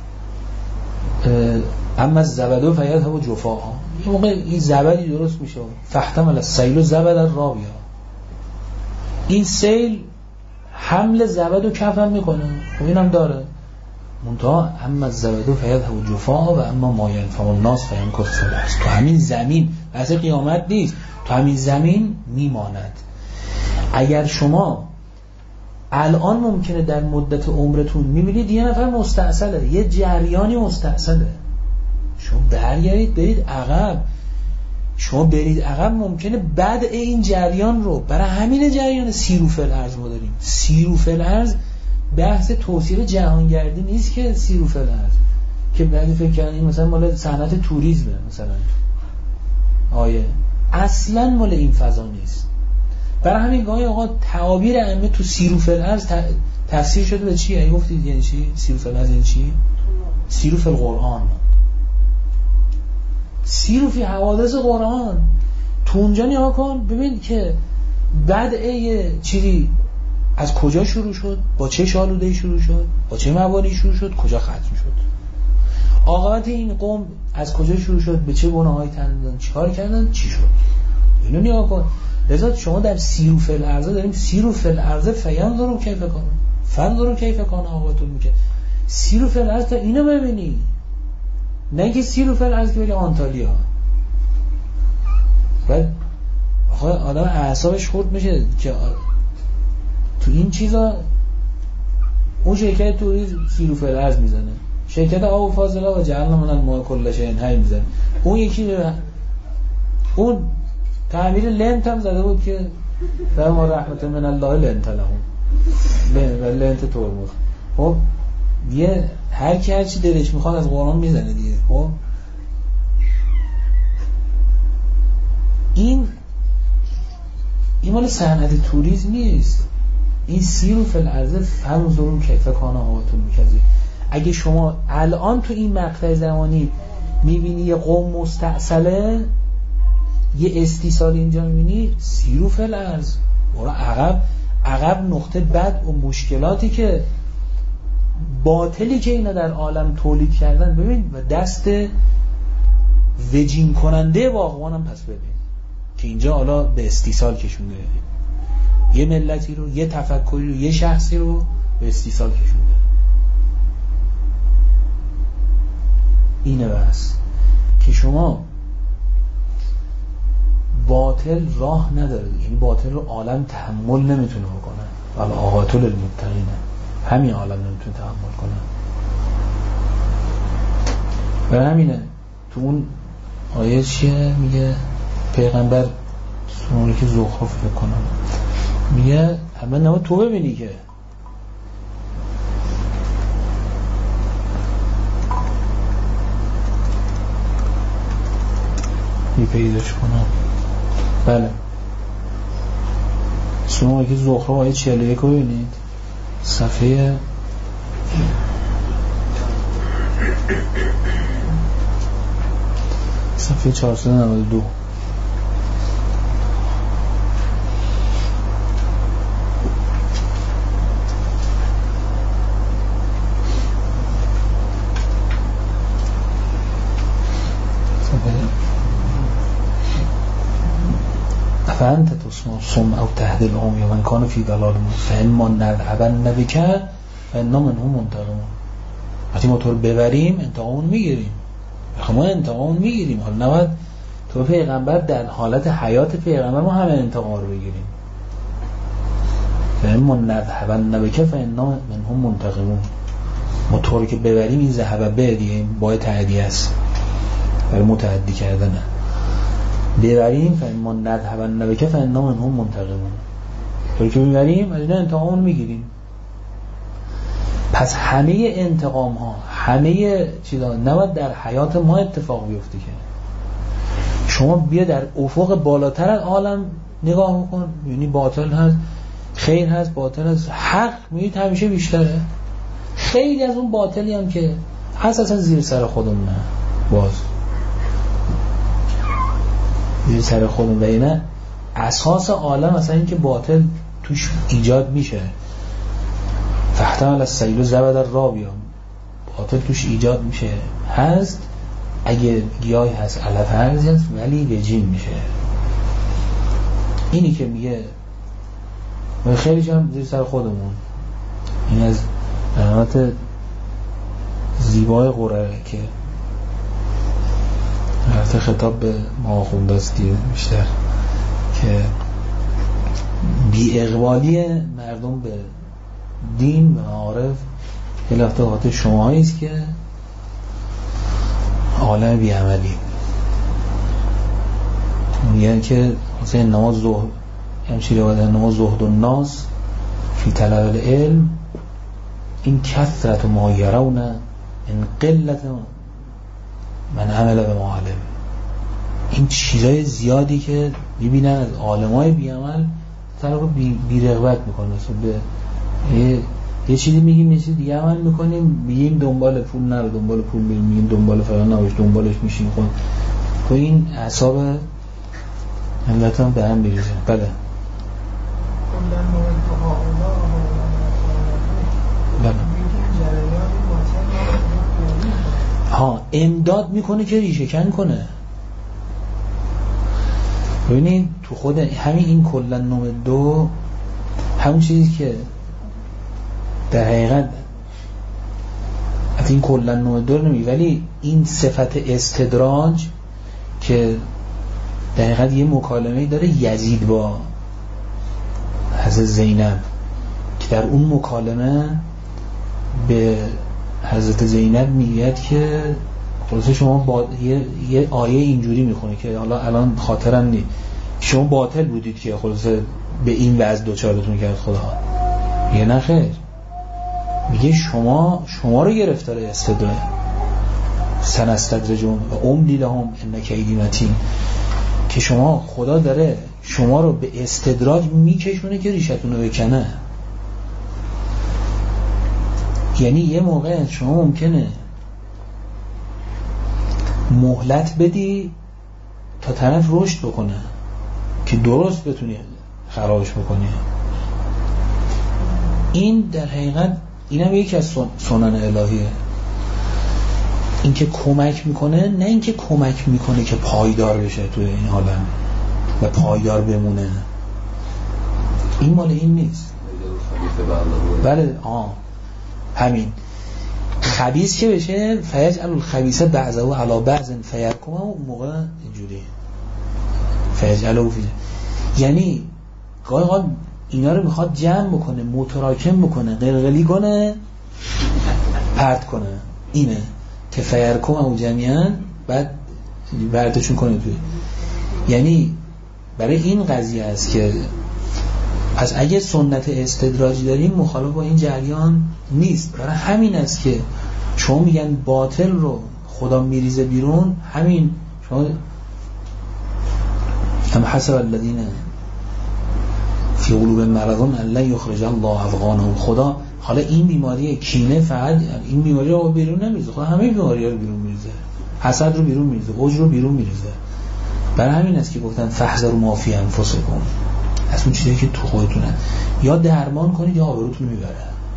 اما الزبد فیذهب جفاها، یه موقع این زبدی درست میشه فاحتمل السیل زبد الراویه، این سیل حمل زبد و کف هم میکنه، خب اینم داره. منتها اما الزبد فیذهب جفاها و اما ما ینفع الناس فیمکث فی الارض. تو همین زمین، بحث قیامت نیست، تو همین زمین میماند. اگر شما الان ممکنه در مدت عمرتون میبینید یه نفر مستعصله، یه جریانی مستعصله، شما برگردید برید عقب، شما برید عقب ممکنه بعد این جریان رو، برای همین جریان سیرو فی الارض ما داریم. سیرو فی الارض بحث توصیف جهانگردی نیست که سیرو فی الارض که بعضی فکر کردن این مثلا مال صنعت توریسمه، مثلا آیه اصلا مال این فضا نیست. برای همین گاهی آقا تعابیر ائمه تو سیرو فی الارض تفسیر شده به چی؟ اگه گفتید یعنی چی؟ سیرو فی الارض یعنی چی؟ سیرو فی القرآن، سیرو فی حوادث قرآن. تو اونجا نگاه کن ببین که بعد یه چیزی از کجا شروع شد، با چه شالوده‌ای شروع شد، با چه مواردی شروع شد، کجا ختم شد، عاقبت این قوم از کجا شروع شد، به چه گناهایی تن دادن، چیکار کردن، چی شد. اینو نگاه کن. لذا شما در سیرو فی الارض داریم سیرو فی الارض فینظروا کیف کان فانظروا کیف کان عاقبتون میگه سیرو فی الارض تا اینو ببینی، نه که سیرو فی الارض که بری آنتالیا. بعد آخه آدم اعصابش خورد میشه که تو این چیزا اون شرکت توریسم سیرو فی الارض میزنه، شرکت آب فاضله و جعلنا من الماء کل شیء حی میزنه. اون یکی اون تعمیر لنت هم زده بود که در ما رحمت من الله لنت لهم لنت لنت ترمز. خب یه هر کی هر چی دلش میخواد از قرآن میزنه دیگه. خب این این مال صنعت توریسم نیست، این سیرو فی الارض فانظروا کیف کان عاقبتون میکذی. اگه شما الان تو این مقطع زمانی میبینی یه قوم مستعصله، یه استیصال اینجا میبینی، سیرو فی الارض، برو عقب عقب نقطه بد و مشکلاتی که باطلی که اینا در عالم تولید کردن ببین و دست وجین کننده باغبان هم پس ببین که اینجا حالا به استیصال کشونده، یه ملتی رو، یه تفکری رو، یه شخصی رو به استیصال کشونده. اینه بس که شما باطل راه نداره، یعنی باطل رو عالم تحمل نمیتونه بکنه، ولی عاقبت للمتقین، همین عالم نمیتونه تحمل کنه. برای همینه تو اون آیه چیه میگه پیغمبر سوره که زخرف فکر کنم میگه همه نما تو ببینی که می پیداش کنم. بله سوره که زخرف آیه چهل و یک رو ببینید، صفحه صفحه چهارصد و نود و دو. فانت تسمع صم او تهدی العمی من کان فی ضلال فان ما نذهبن بک فانا منهم منتقمون. وقتی ما تو رو ببریم انتقامون میگیریم، ما انتقامون میگیریم. حالا نباید تو پیغمبر در حالت حیات پیغمبر ما همه انتقام رو بگیریم. فان ما نذهبن بک فانا منهم منتقمون. ما تو رو که ببریم، این ذهب به دیگه باید تعدیه است برای متعدی کردنه، ببریم فاین ما نذهبن بک فانا منهم منتقمون. تو که میبریم از اینا انتقام میگیریم. پس همه انتقام ها، همه چیزا نباید در حیات ما اتفاق بیفته که شما بیا در افق بالاتر از عالم نگاه بکن، یعنی باطل هست، خیر هست، باطل هست، حق میگید همیشه بیشتره. خیلی از اون باطلی هم که هست اصلا زیر سر خودمونه، باز زیر سر خودمون و اینه اساس عالم اصلا این که باطل توش ایجاد میشه. فاحتمل السیل زبد الرابیا، باطل توش ایجاد میشه، هست، اگه گیاهی هست علف هرزی هست ولی رجیم میشه. اینی که میگه خیلی جمع زیر سر خودمون، این از علامت زیبای قرآنه که البته خطاب به ما خونده است دیگه بیشتر، که بی اقبالی مردم به دین و معارف خلاف خاطر شماهایی است که عالم بی عملی. میگن که مثلا نماز زهد همچی روایت نماز زهد و ناس فی طلب العلم این کثرت و ما یرون این قلت من عمل به معلم، این چیزای زیادی که میبینن از عالمای بیعمل طرف رو بی, بی رغبت میکنه. به یه, یه چیزی میگیم یه چیز دیگه عمل میکنیم، میگیم دنبال پول نرو، دنبال پول بریم، میگیم دنبال فلان نباش، دنبالش میشیم خود تو این اعصاب ملت هم به هم بریزه. بله بله ها امداد میکنه که ریشه کن کنه. ببینید تو خود همین این کلن نوع دو همون چیزی که در حقیقت این کلن نوع دو نمی، ولی این صفت استدراج که در حقیقت یه مکالمه داره یزید با حضرت زینب که در اون مکالمه به حضرت زینب میگه که خلاصه شما با یه, یه آیه اینجوری میخونه که حالا الان خاطرم نیست، شما باطل بودید که خلاصه به این وضع دوچارتون کرد خدا. میگه نه خیر، میگه شما شما رو گرفتار استدراج سنستدرجون و املی لهم ان کیدی متین، که شما خدا داره شما رو به استدراج میکشونه که ریشتون رو بکنه. یعنی یه موقع شما ممکنه مهلت بدی تا طرف رشد بکنه که درست بتونی خرابش بکنی. این در حقیقت اینم یکی از سنن الهیه، این که کمک میکنه، نه این که کمک میکنه که پایدار بشه توی این عالم و پایدار بمونه، این مال این نیست. بله آه همین خبیث که بشه فیجعل الخبیث بعضه علی بعض فیرکمه، اون موقع اینجوری فیجعله فی، یعنی گاهی اوقات اینا رو میخواد جمع بکنه، متراکم بکنه، قلقلی کنه، پرت کنه، اینه که فیرکمه و جمعیاً بعد بردشون کنه توی. یعنی برای این قضیه است که پس اگه سنت استدراجی داریم مخالف با این جریان نیست. برای همین است که شما میگن باطل رو خدا میریزه بیرون، همین شما هم حسب الذین فی قلوب مرضون ان لن یخرج الله افغانهم، خدا حالا این بیماری کینه فقط این بیماری رو بیرون نمیریزه، خدا همه بیماری‌ها رو بیرون میریزه، حسد رو بیرون میریزه، عجب رو بیرون میریزه. برای همین است که گفتن فحذروا ما فی انفسکم، از اون چیزی که تو خودتونه یا درمان کنید یا آبروتون میبره.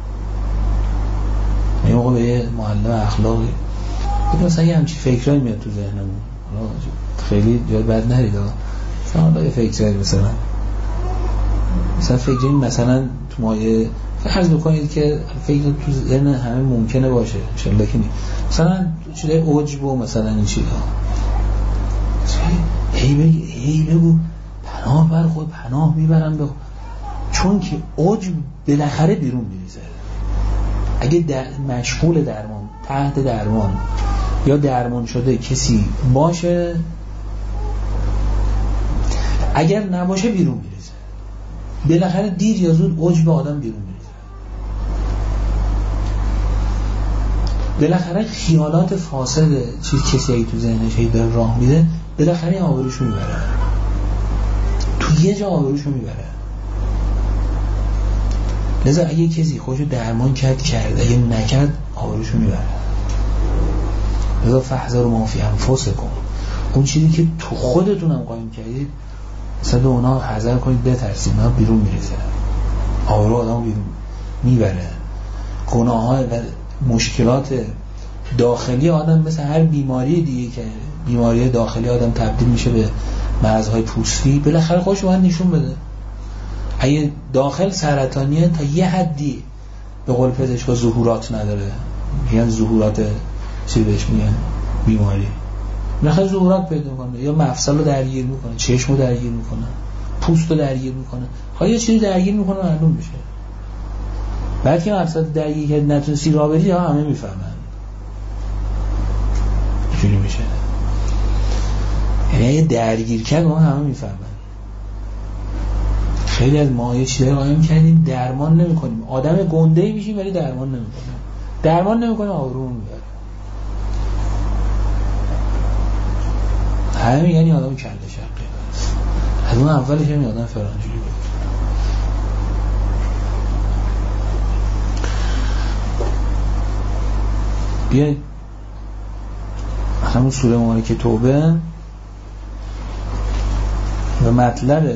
این موقع به یه معلم اخلاقی بود مثلا یه همچی فکرهایی میاد تو ذهنمون، خیلی جای بد نرید مثلا یه فکرهایی مثلا مثلا فکرهایی مثلا تو مایه فرض بکنید که فکر تو ذهن همه ممکنه باشه انشالله که نیست، مثلا چیزای عجب و مثلا این چیزا هی بگو هی بگو پناه بر خود پناه میبرم به، چون که عجب بالاخره بیرون میریزه. اگه در مشغول درمان تحت درمان یا درمان شده کسی باشه، اگر نباشه بیرون میریزه، بالاخره دیر یا زود عجب آدم بیرون میریزه. بالاخره خیالات فاسد چیز کسی اگه تو ذهنش هی داره راه میده بالاخره آبروشو میبره، تو یه جا آبروشو میبره. لذا اگه کسی خودشو درمان کرد کرد، اگه نکرد آبروشو میبره. لذا فحذروا ما فی انفسکم، اون چیزی که تو خودتون هم قایم کردید مثلا اونا حذر کنید، بترسید، اونا بیرون میریزه، آبرو آدم بیرون میبره. گناه ها و مشکلات داخلی آدم مثل هر بیماری دیگه که بیماری داخلی آدم تبدیل میشه به مرضهای پوستی، بالاخره خودش باید نشون بده. اگه داخل سرطانیه تا یه حدی به قول پزشکا ظهورات نداره، میگن ظهورات چی بهش میگن بیماری، بالاخره ظهورات پیدا میکنه، یا مفصل رو درگیر میکنه، چشم رو درگیر میکنه، پوست رو درگیر میکنه، خواهی یه چیزی درگیر میکنه معلوم میشه. بعد که مفصل درگیر که نتونستی راه بری ها همه میفهمن چجوری میشه. یعنی اگه درگیر کرد ما همه میفهمن. خیلی از ما یه چیزایی قایم کردیم درمان نمی‌کنیم، آدم گنده‌ای میشیم ولی درمان نمی‌کنیم، درمان نمی‌کنیم آبرومون میبره. همه میگن این آدم کله شقی است، از اون اولش هم آدم فرانجوری بود. بیایید همون سوره مبارکه توبه و مطلب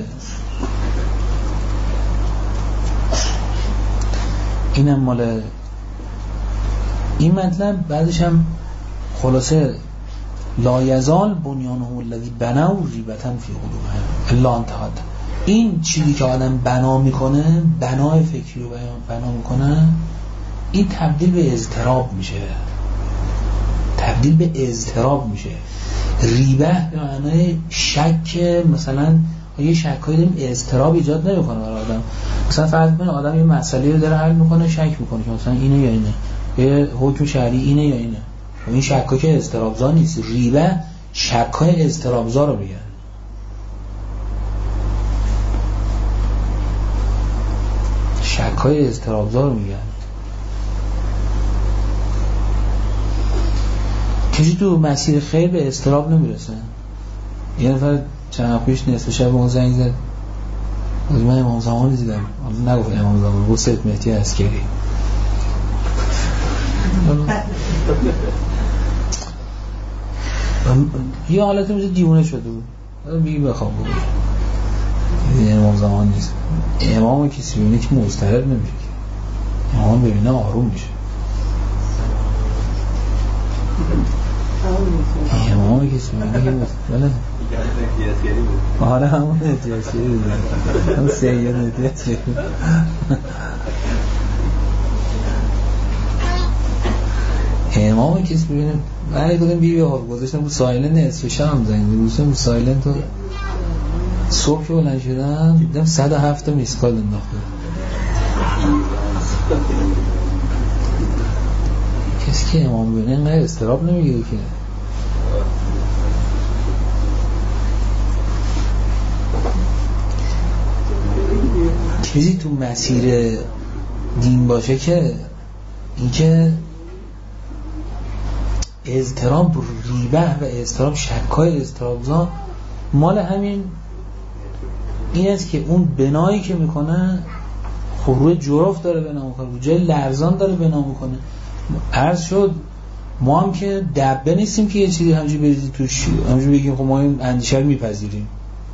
اینم مال این مطلب، بعدش هم خلاصه لا یزال بنیانه الذی بنوا ریبة فی قلوبهم الا ان تهد. این چیزی که آدم بنا میکنه، بنای فکری رو بنا میکنه، این تبدیل به اضطراب میشه، تبدیل به اضطراب میشه. ریبه به معنای شک، مثلا یه شکایی داریم اضطراب ایجاد نمیکنه برای آدم. مثلا فرض کنید آدم یه مسئله رو داره حل میکنه، شک میکنه که مثلا اینه یا اینه، یه حکم شرعی اینه یا اینه، و این شکا که اضطرابزا نیست. ریبه شکای اضطرابزا رو میگن. شکای اضطرابزا رو میگن. کسی تو مسیر خیر به اضطراب نمیرسه. یه نفر چند پیش نصف شب اون زنگ زد، من امام زمان رو دیدم، نگفت امام زمان، گفت سید مهدی عسکری. یه حالت مثل دیوونه شده بود، میگی بخواب بود، این امام زمان نیست. امام کسی ببینه که مضطرب نمیشه، امام ببینه آروم میشه. امام کسی ببینه که بله آره همون احتیاجی بود، همون سید احتیاجی بود. امام کسی ببینه من کدوم بیبی آب گذاشتم بود سایلنت نصف شب زنگ روزم بود سایلنت رو صبح که بلند شدم دیدم صد و هفت میسکال انداخته. کسی که امام ببینه اینقدر استراب نمیگیره که. کسی تو مسیر دین باشه که این که اضطراب ریبه و اضطراب شکای اضطرابزا مال همین این است که اون بنایی که میکنه خب روی جرف داره بنا میکنه، روی جای لرزان داره بنا میکنه. عرض شد ما هم که دبه نیستیم که یه چیزی همجوری بریزی توش همجوری بگیم خب ما این اندیشه رو میپذیریم.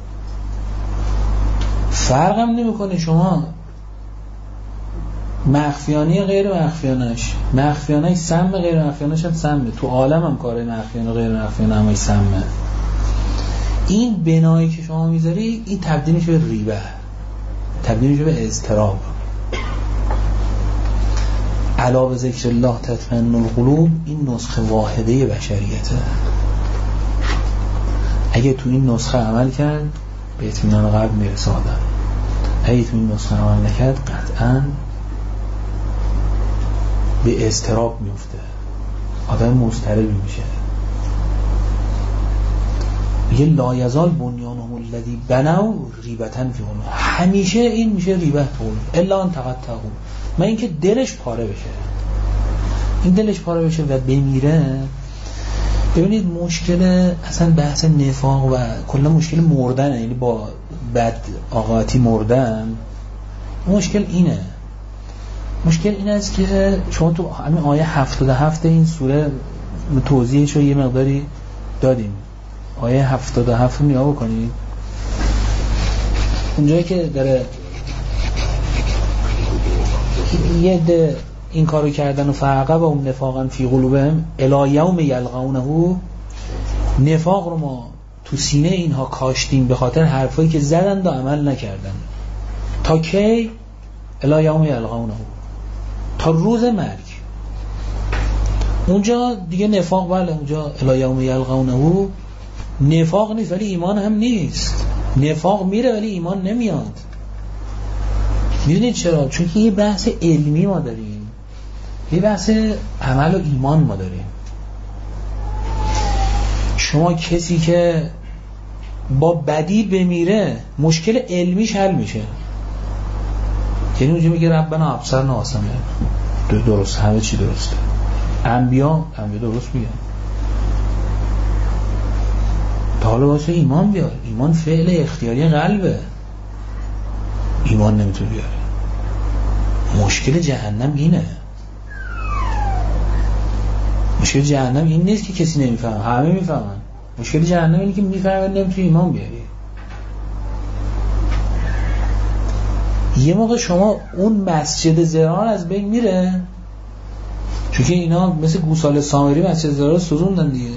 فرق هم نمیکنه شما مخفیانه غیر مخفیانش، مخفیانه سم غیر مخفیانش هم سمه، تو عالم هم کاره مخفیانه غیر مخفیانه هم سمه. این بنایی که شما میذاری این تبدیل میشه به ریبه، تبدیل میشه به اضطراب. علا به ذکر الله تطمئن القلوب این نسخه واحده بشریته. اگه تو این نسخه عمل کرد به اطمینان قلب میرسه آدم، اگه تو این نسخه عمل نکرد قطعاً به اضطراب میفته، آدم مضطرب میشه. میگه لا یزال بنیانهم الذی بنوا ریبة فی قلوبهم، همیشه این میشه ریبه تو قلوب الا ان تقطعوا، من اینکه دلش پاره بشه. این دلش پاره بشه و بمیره. ببینید مشکل اصلا بحث نفاق و کلا مشکل مردن، یعنی با بد آقاتی مردن، مشکل اینه مشکل این است که شما تو همین آیه هفتاد و هفت این سوره توضیحش رو یه مقداری دادیم. آیه هفتاد و هفت رو نگاه بکنید، اونجایی که داره یه ده این کارو کردن و فرقه و اون نفاقا فی قلوبهم الی یوم یلقونه، نفاق رو ما تو سینه اینها کاشتیم به خاطر حرفایی که زدن و عمل نکردن. تا کی؟ الی یوم یلقونه، تا روز مرگ. اونجا دیگه نفاق بله، اونجا الی یوم یلقونه نفاق نیست ولی ایمان هم نیست. نفاق میره ولی ایمان نمیاد. میدونید چرا؟ چون که یه بحث علمی ما داریم، یه بحث عمل و ایمان ما داریم. شما کسی که با بدی بمیره مشکل علمیش حل میشه، یعنی اونجا میگه ربنا ابصرنا واسمعنا، درست، همه چی درسته. انبیا انبیا درست میگن. تا حالا واسه ایمان بیار. ایمان فعل اختیاری قلبه، ایمان نمیتونه بیاره. مشکل جهنم اینه. مشکل جهنم این نیست که کسی نمیفهمه، همه میفهمن. مشکل جهنم اینه که میفهمه نمیتونه ایمان بیاری. یه موقع شما اون مسجد زرار از بین میره، چون که اینا مثل گوساله سامری مسجد زرار سوزوندن دیگه.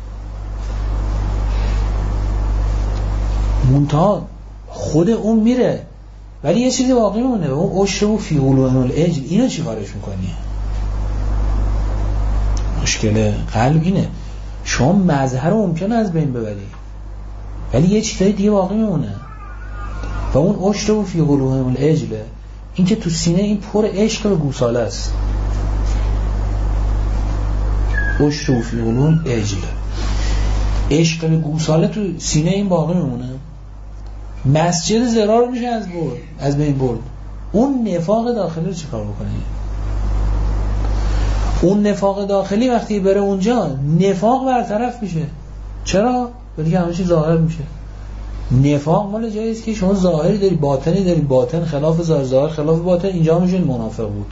منتها خود اون میره ولی یه چیزی باقی مونه، اون اشربوا فی قلوبهم العجل. اینو چی کارش میکنی؟ مشکل قلب اینه. شما مظهر رو ممکنه از بین ببری ولی یه چیزای دیگه باقی میمونه و اون اشربوا فی قلوبهم العجل، این که تو سینه این پر عشق به گوساله است. اشربوا فی قلوبهم العجل، عشق به گوساله تو سینه این باقی میمونه. مسجد زرار میشه از برد، از بین برد. اون نفاق داخلی رو چیکار بکنه؟ اون نفاق داخلی وقتی بره اونجا نفاق برطرف میشه. چرا؟ ولی که همه چی ظاهر میشه. نفاق مال جایی است که شما ظاهری داری، باطنی داری، باطن خلاف ظاهر، ظاهر خلاف باطن. اینجا میشه منافق بود.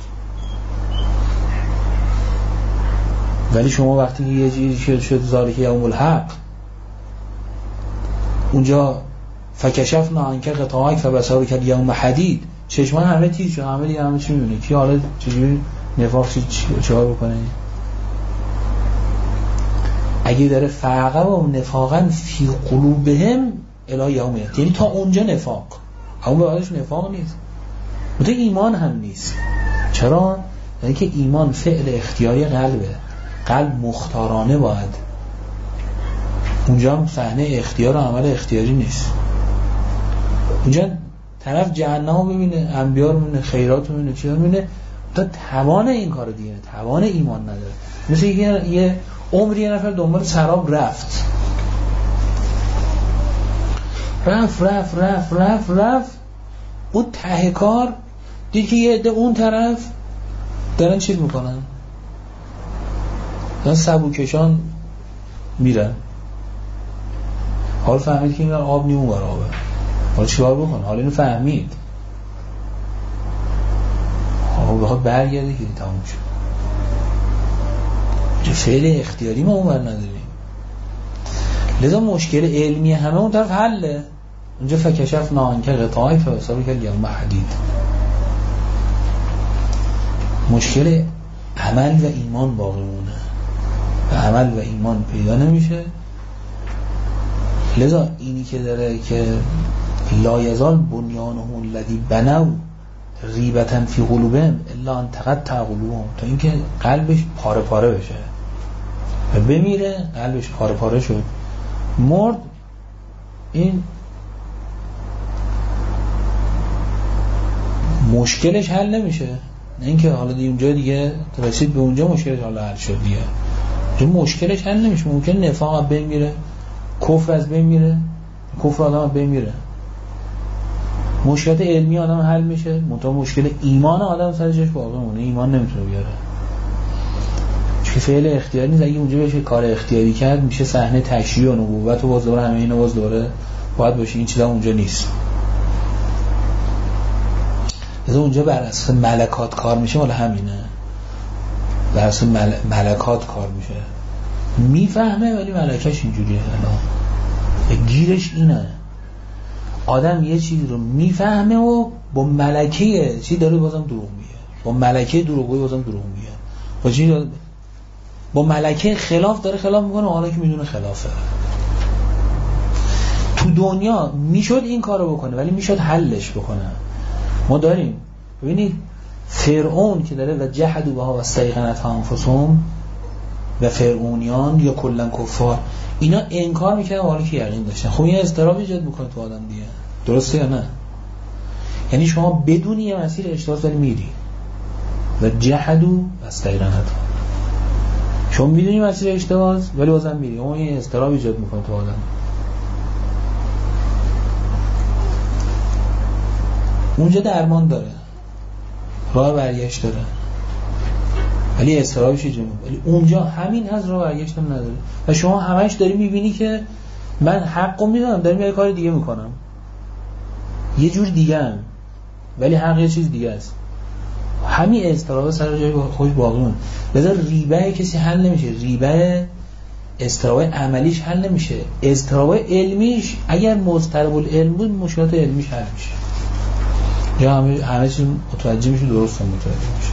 ولی شما وقتی یه چیزی شد شد ذالک یوم الحق، اونجا فکشفنا عنک غطاءک فبصرک الیوم حدید، چشمان همه تیز شد، همه دیگه همه چی میبینه. کی حالا چجوری نفاق چیکار بکنه؟ اگه داره فرقه و نفاقا فی قلوبهم الی یوم، یعنی تا اونجا نفاق، اون به بعدش نفاق نیست. متو ایمان هم نیست. چرا؟ یعنی که ایمان فعل اختیاری قلبه، قلب مختارانه باید. اونجا هم صحنه اختیار و عمل اختیاری نیست. اونجا طرف جهنم رو میبینه، انبیا رو میبینه، خیرات رو میبینه، چی رو میبینه، تا توان این کار دیگه، توان ایمان نداره. مثل یه, یه عمری یه نفر دنبال سراب رفت رفت رفت رفت رفت رفت اون ته کار دید که یه عده اون طرف دارن چیز میکنن، دارن سبوکشان میرن. حال فهمید که این آب نیمون بر آبه، حالا چیکار بکن؟ حالا اینو فهمید، حالا بخواد برگرده که تموم شد. چه فعل اختیاری ما اون بر نداریم. لذا مشکل علمی همه اون طرف حله. اونجا فکشفنا عنک غطاءک فبصرک الیوم حدید. مشکل عمل و ایمان باقی مونه و عمل و ایمان پیدا نمیشه. لذا اینی که داره که لا یزال بنیانهم الذی بنوا ریبة فی قلوبهم الا ان تقطع قلوبهم، تا اینکه قلبش پاره پاره بشه و بمیره. قلبش پاره پاره شد، مرد. این مشکلش حل نمیشه. نه اینکه حالا دیگه اونجا دیگه رسید به اونجا مشکلش حالا حل شد دیگه. چون مشکلش حل نمیشه. ممکن نفاق از بین میره، کفر از بین میره، کفر آدم از بین میره، مشکلات علمی آدم حل میشه، منتها مشکل ایمان آدم سرش باقی مونه. ایمان نمیتونه بیاره. که فعل اختیاری نیست. اگه اونجا بشه کار اختیاری کرد میشه صحنه تشریع و نبوت و باز دوره همه اینا باز دوره باید باشه. این چیزا اونجا نیست. از اونجا بر اساس ملکات کار میشه، مال همینه، بر اساس مل... ملکات کار میشه. میفهمه ولی ملکش اینجوریه. الان گیرش اینه، آدم یه چیزی رو میفهمه و با ملکه چی داره بازم دروغ میگه، با ملکه دروغگویی بازم دروغ میگه، با چی داره؟ با ملکه خلاف داره خلاف میکنه، حالا که میدونه خلافه. تو دنیا میشد این کارو بکنه ولی میشد حلش بکنه. ما داریم ببینید فرعون که داره و جحدوا بها و استیقنتها انفسهم و فرعونیان یا کلا کفار، اینا انکار میکنن حالا که یقین داشتن. خب این اضطراب ایجاد میکنه تو آدم دیگه، درسته یا نه؟ یعنی شما بدون یه مسیر اشتباه داری میری و جحدوا و استیقنتها، شما میدونی مسیر اشتباه ولی بازم میری، اون این اضطراب ایجاد میکنه تو آدم. اونجا درمان داره، راه برگشت داره ولی اضطرابش ایجاد میکنه، ولی اونجا همین هست، راه برگشت هم نداره و شما همش داری میبینی که من حقو میدونم دارم یه کار دیگه میکنم، یه جور دیگه هم، ولی حق یه چیز دیگه است. همین اضطراب سر جای خودش باقی مونه. لذا ریبه کسی حل نمیشه، ریبه اضطراب عملیش حل نمیشه. اضطراب علمیش اگر مضطرب العلم بود مشکلات علمیش حل میشه، یا همه همه چیز متوجه میشه، درست هم متوجه میشه،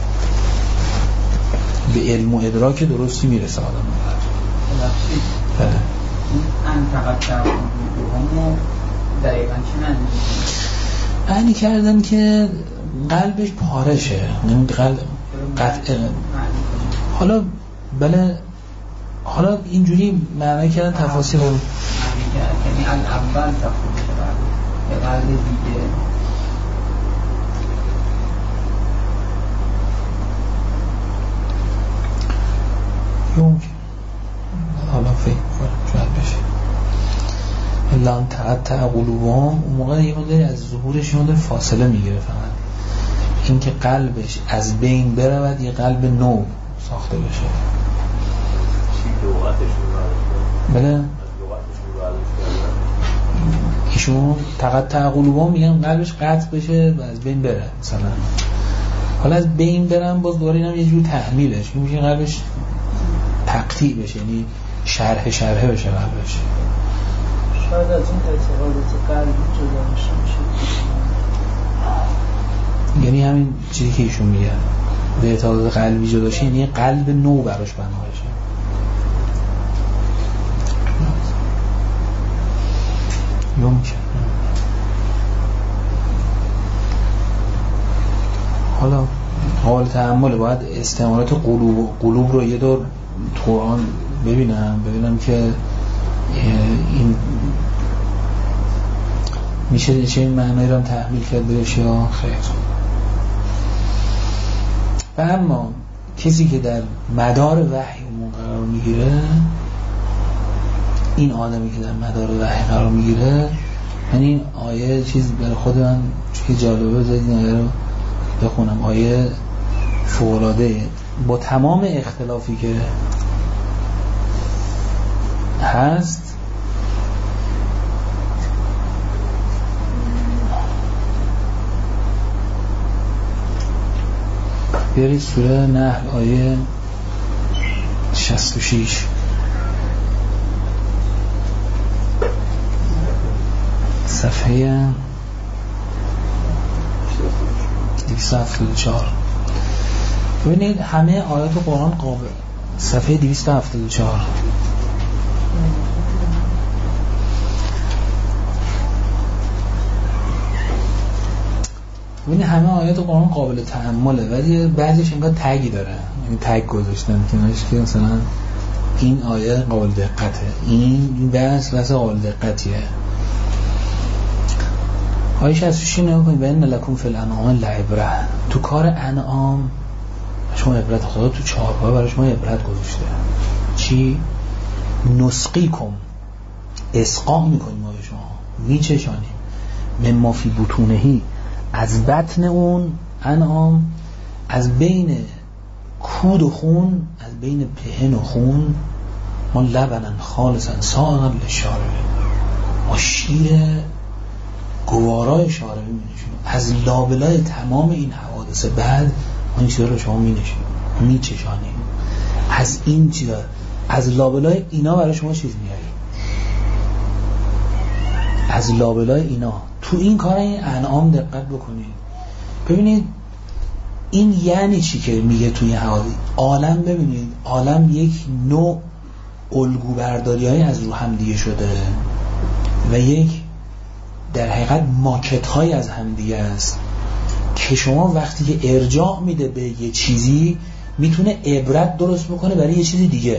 به علم و ادراک درستی میرسه آدم. بله. این فقط در همون دقیقاً چی معنی؟ معنی کردن که قلبش پارشه، این قلب قطع. حالا بله، حالا اینجوری معنی کردن تفاصیل رو، یعنی اول تفاصیل به قلب دیگه یمکن، حالا فکر کنم شاید بشه لان تقطع قلوبهم. اون موقع یه مداری از ظهورش یه فاصله میگیره، فقط این که قلبش از بین برود یه قلب نو ساخته بشه. بله ایشون تقطع قلوبهم میگن قلبش قطع بشه و از بین بره مثلا. حالا از بین برم باز دوباره اینم یه جور تحمیلش میشه قلبش تقطیع بشه، یعنی شرح شرحه بشه قلبش. شاید از این اعتقادات قلبی جدا میشه، یعنی همین چیزی که ایشون میگن به اعتقادات قلبی جدا شه، یعنی قلب نو براش بنا بشه. یمکن. حالا حال تأمل باید استعمالات قلوب قلوب رو یه دور قرآن ببینم ببینم که این میشه چه این معنی رو تحمیل کرد بهش یا خیر. و اما کسی که در مدار وحی اون قرار میگیره، این آدمی که در مدار وحی قرار میگیره، یعنی این آیه چیز برای خود من که جالبه زدید این آیه رو بخونم. آیه فوق‌العاده با تمام اختلافی که هست بیارید سوره نحل آیه شصت و شش صفحه دویست و هفتاد و چهار. ببینید همه آیات قرآن قابل صفحه دویست و هفتاد و چهار. ببینید همه آیات قرآن قابل تأمله ولی بعضیش انگار تگی داره، یعنی تگ گذاشتن که نمیشه که مثلا این آیه قابل دقته، این این بحث بحث قابل دقتیه. آیه شصت و شش نگاه کنید. بین لکم فی الانعام لعبره، تو کار انعام شما عبرت، خدا تو چهار پای برای شما عبرت گذاشته. چی؟ نسقی کن، اسقا میکنیم ما به شما، میچشانیم، مما فی بطونهی، از بطن اون انعام، از بین کود و خون، از بین پهن و خون ما لبنن خالصا ساغا للشاربین، ما شیر گوارای شاربی می نشونیم. از لابلای تمام این حوادث بعد ما این چیزا رو شما می نشونیم، می چشانیم. از این چیزا، از لابلای اینا برای شما چیز میاریم، از لابلای اینا. تو این کار این انعام دقت بکنید، ببینید این یعنی چی که میگه توی حوادث عالم. ببینید عالم یک نوع الگو برداری های از رو هم دیگه شده و یک در حقیقت ماکت های از هم دیگه است که شما وقتی که ارجاع میده به یه چیزی میتونه عبرت درست بکنه برای یه چیزی دیگه.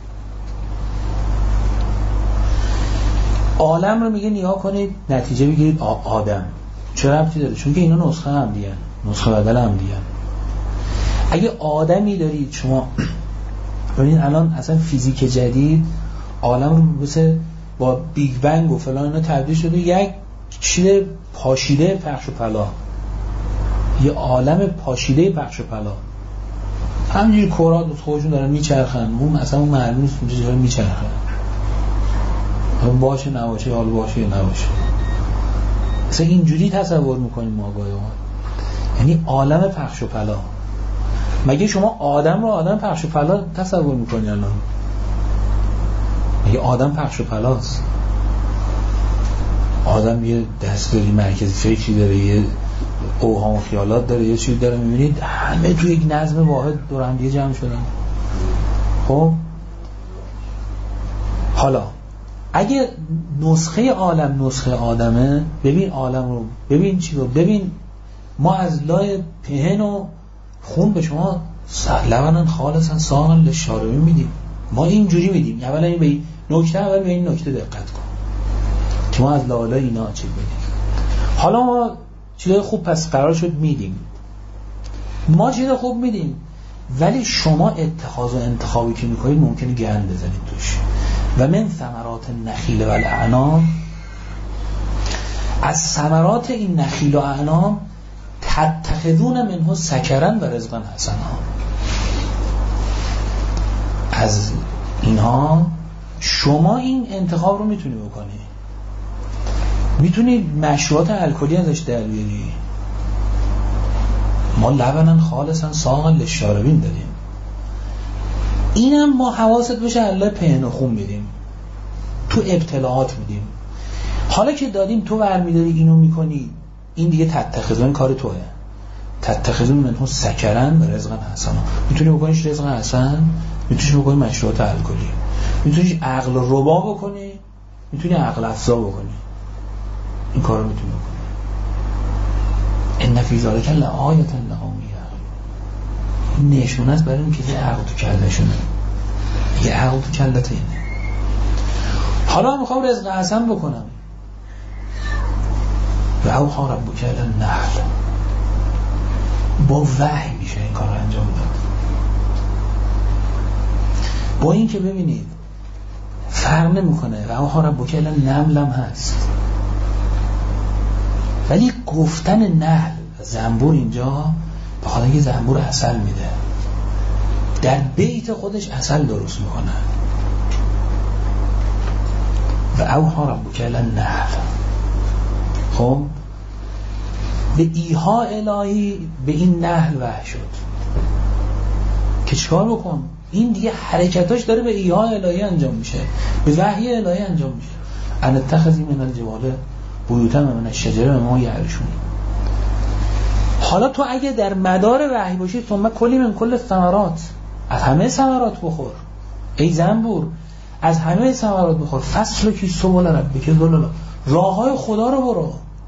عالم رو میگه نگاه کنید نتیجه بگیرید آدم چه ربطی داره؟ چون که اینا نسخه هم دیگه، نسخه بدل هم دیگه. اگه آدمی دارید شما ببینید الان اصلا فیزیک جدید عالم رو مثل با بیگ بنگ و فلان اینا تبدیل شده یک چیز پاشیده پخش و پلا، یه عالم پاشیده پخش و پلا. همینجوری کرات خودشون دارن میچرخن، اون اصلا اون معلوم نیست اونجا داره میچرخن، باشه نباشه، حالا باشه یا نباشه. اصلا اینجوری تصور میکنیم ما گاهی اوقات، یعنی عالم پخش و پلا. مگه شما آدم رو آدم پخش و پلا تصور میکنی الان؟ مگه آدم پخش و پلاست؟ آدم یه دستگاری مرکزی فکری داره، یه اوهام و خیالات داره، یه چیز داره. میبینید همه توی یک نظم واحد دور هم دیگه جمع شدن. خب حالا اگه نسخه عالم نسخه آدمه، ببین عالم رو، ببین چی رو، ببین ما از لای پهن و خون به شما لبنن خالصا ساغا للشاربین میدیم. ما اینجوری میدیم. اولا این به این نکته اول به این نکته دقت کن که ما از لای اینا چی بدیم. حالا ما چیزای خوب پس قرار شد میدیم، ما چیزای خوب میدیم، ولی شما اتخاذ و انتخابی که میکنید ممکنه گند بزنید توش. و من ثمرات النخیل و الاعناب، از ثمرات این نخیل و اعناب تتخذون منه سکرا و رزقا حسنا، از اینها شما این انتخاب رو میتونی بکنی، میتونی مشروبات الکلی ازش در بیاری. ما لبنن خالصا ساغا للشاربین داریم، اینم ما حواست بشه الله پهن و خون میدیم، تو ابتلاعات میدیم. حالا که دادیم تو برمیداری اینو میکنی، این دیگه تتخذون کار توه. تتخذون منه سکرا و رزقا حسنا، میتونی بکنیش رزق حسن، میتونی بکنی مشروبات الکلی، میتونی عقل ربا بکنی، میتونی عقل افزا بکنی. این کارو میتونی بکنی. ان فی ذلک لآیة لقوم یعقلون، این نشونه است برای اینکه یه عقل تو کلهشونه، یه عقل تو کلت اینه. حالا میخوام رزق حسن بکنم. و اوحی ربک الی النحل، با وحی میشه این کار رو انجام داد. با این که ببینید فرق نمیکنه، و اوحی ربک الی النمل هم هست، ولی گفتن نحل زنبور اینجا به خاطر اینکه زنبور عسل میده، در بیت خودش عسل درست میکنه. و اوحی ربک الی النحل، خب به ایها الهی به این نحل وحی شد که چکار بکن، این دیگه حرکتاش داره به ایها الهی انجام میشه، به وحی الهی انجام میشه. ان اتخذی من الجبال بیوتا من الشجر مما یعرشون. حالا تو اگه در مدار وحی باشی، ثم کلی من کل ثمرات، از همه ثمرات بخور ای زنبور، از همه ثمرات بخور. فصل کی سبل ربک ذللا، راههای خدا رو برو.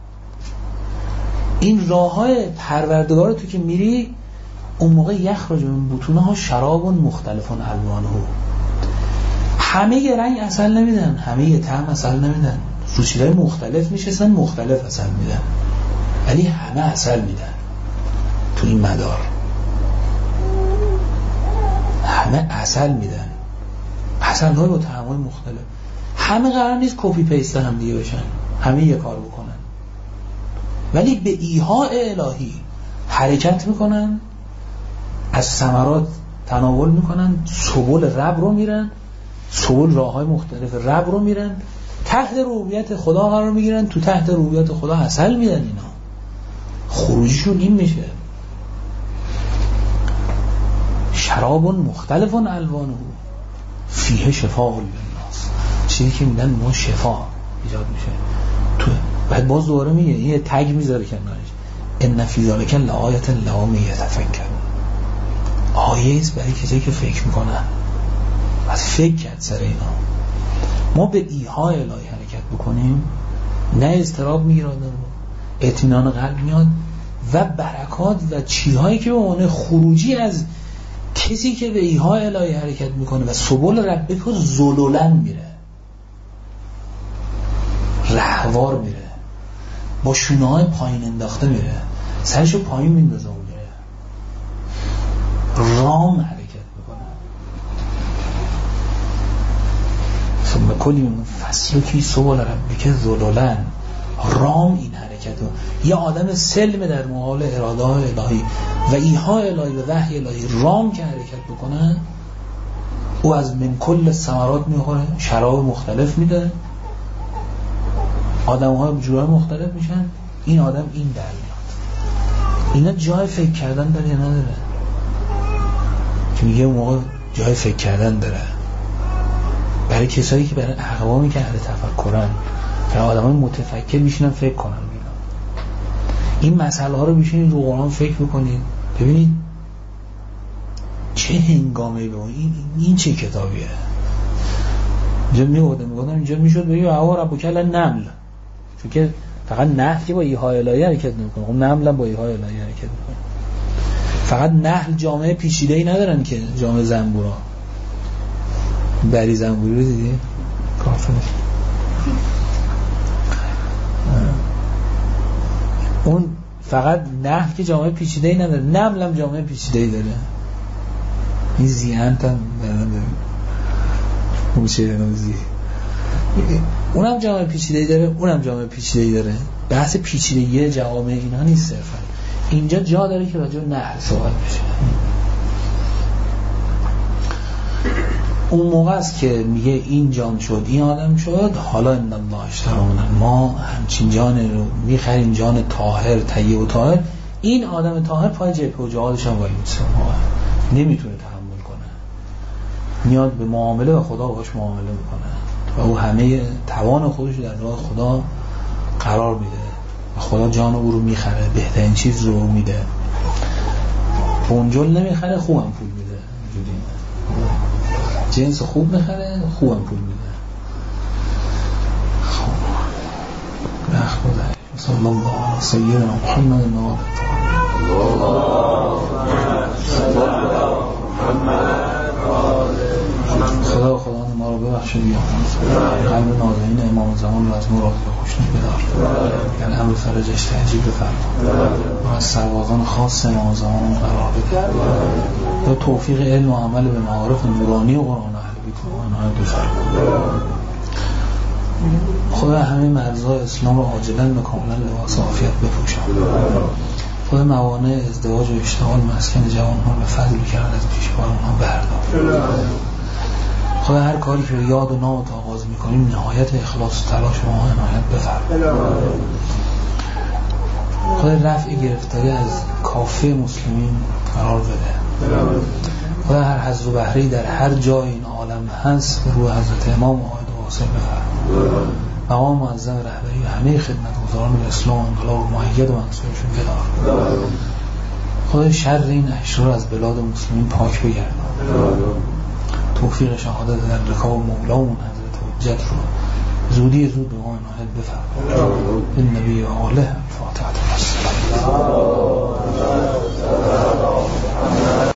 این راههای پروردگار تو که میری، اون موقع یخرج من بطونها شراب مختلف الوانه، همه یه رنگ عسل نمیدن، همه یه طعم عسل نمیدن، روشیدهای مختلف میشستن مختلف عسل میدن، ولی همه عسل میدن تو این مدار، همه عسل میدن، عسل های با طعم های مختلف. همه قرار نیست کپی پیست هم دیگه بشن، همه یه کار بکنن، ولی به ایها الهی حرکت میکنن، از ثمرات تناول میکنن، سبل رب رو میرن، سبل راههای مختلف رب رو میرن، تحت ربوبیت خدا قرار میگیرن، تو تحت ربوبیت خدا عسل میدن. اینا خروجیشون این میشه شراب مختلف الوانه فیه شفاء للناس، چیزی که میدن ما شفا ایجاد میشه. تو بعد باز دوباره میگه یه تگ میذاره کنارش ان فی ذلک لآیة لقوم یتفکرون، آیه است برای کسی که فکر میکنن. از فکر کرد سر اینا. ما به ایحاء الهی حرکت بکنیم، نه اضطراب میگیره آدم رو، اطمینان قلب میاد و برکات و چیزهایی که به عنوان خروجی از کسی که به ایحاء الهی حرکت میکنه و سبل ربک رو زلولن میره، رهوار میره، با شونه های پایین انداخته میره، سرشو پایین میندازه و میره، رام حرکت میکنه. ثم کلی من فسلکی سبل ربک ذلولن، رام این حرکت رو. یه آدم سلم در مقابل اراده الهی و ایحاء الهی و وحی الهی رام که حرکت بکنن، او از من کل ثمرات میخوره، شراب مختلف میده، آدم ها جورای مختلف میشن، این آدم این در میاد. اینا جای فکر کردن داره یا نداره؟ که میگه اون موقع جای فکر کردن داره برای کسایی که برای اقوامی که اهل تفکرن، برای آدم های متفکر میشینن فکر کنن. این مسئله ها رو بشینید رو قرآن فکر بکنید، ببینید چه هنگامه به این, این چه کتابیه. اینجا میگودم میگودم اینجا میشد بگید اوا ربک النمل، چون که فقط نحل که با ایحاء الهی حرکت نمیکنه، خب نمل هم با ایحاء الهی حرکت میکنه. فقط نحل جامعه پیچیده‌ای ندارن که جامعه زنبورا. بری زنبوری رو دیدی؟ کافر اون فقط نحل که جامعه پیچیده‌ای نداره، نمل هم جامعه پیچیده‌ای داره. این زیانت هم داره، اون چه نوزی اونم جامعه پیچیده‌ای داره، اونم جامعه پیچیده‌ای داره. بحث پیچیدگی جوامع اینا نیست صرفا. اینجا جا داره که راجع به نحل صحبت بشه. اون موقع است که میگه این جان شد این آدم شد، حالا ان الله اشتری ما همچین جان رو میخریم، جان طاهر طیب و طاهر. این آدم طاهر پای جبهه و جهادش هم ولی نمیتونه تحمل کنه، میاد به معامله و خدا باش معامله میکنه و او همه توان خودش در راه خدا قرار میده و خدا جان او رو میخره، بهترین چیز رو میده. بنجل نمیخره، خوبم پول میده. جنس خوب میخره، خوبم پول میده. خب نخ بودن صلی الله علیه سیدنا محمد نواد خدا خدا ما رو ببخشه بیامون قلب نازنین امام زمان رو از مراد خوشنود بدار، یعنی امر فرجش تهجیب بفرما و از سربازان خاص امام زمان قرار بده یا توفیق علم و عمل به معارف نورانی و قرآن اهل بیت و آنها بفرما. خدا همه مرزهای اسلام رو عاجلاً و کاملاً لباس عافیت بپوشان. خدا موانع ازدواج و اشتغال مسکن جوان‌ها به فضل کرد از پیشوار اونها بردار. خدا هر کاری که یاد و نام آغاز میکنیم نهایت اخلاص و تلاش ما عنایت بفرما. خدا رفع گرفتاری از کافه مسلمین قرار بده. خدا هر حظ و بهره‌ای در هر جای این عالم هست روی حضرت امام آید و واصل بفرما. مقام معظم رهبری همه خدمتگزاران اسلام انقلاب و مؤید و منصورشون بدار. خدا شر این اشرار از بلاد مسلمین پاک بگردان. توفیق شهادت در رکاب مولامون حضرت حجت رو زودی زود به ما عنایت بفرما. این نبی و آله فاتحه.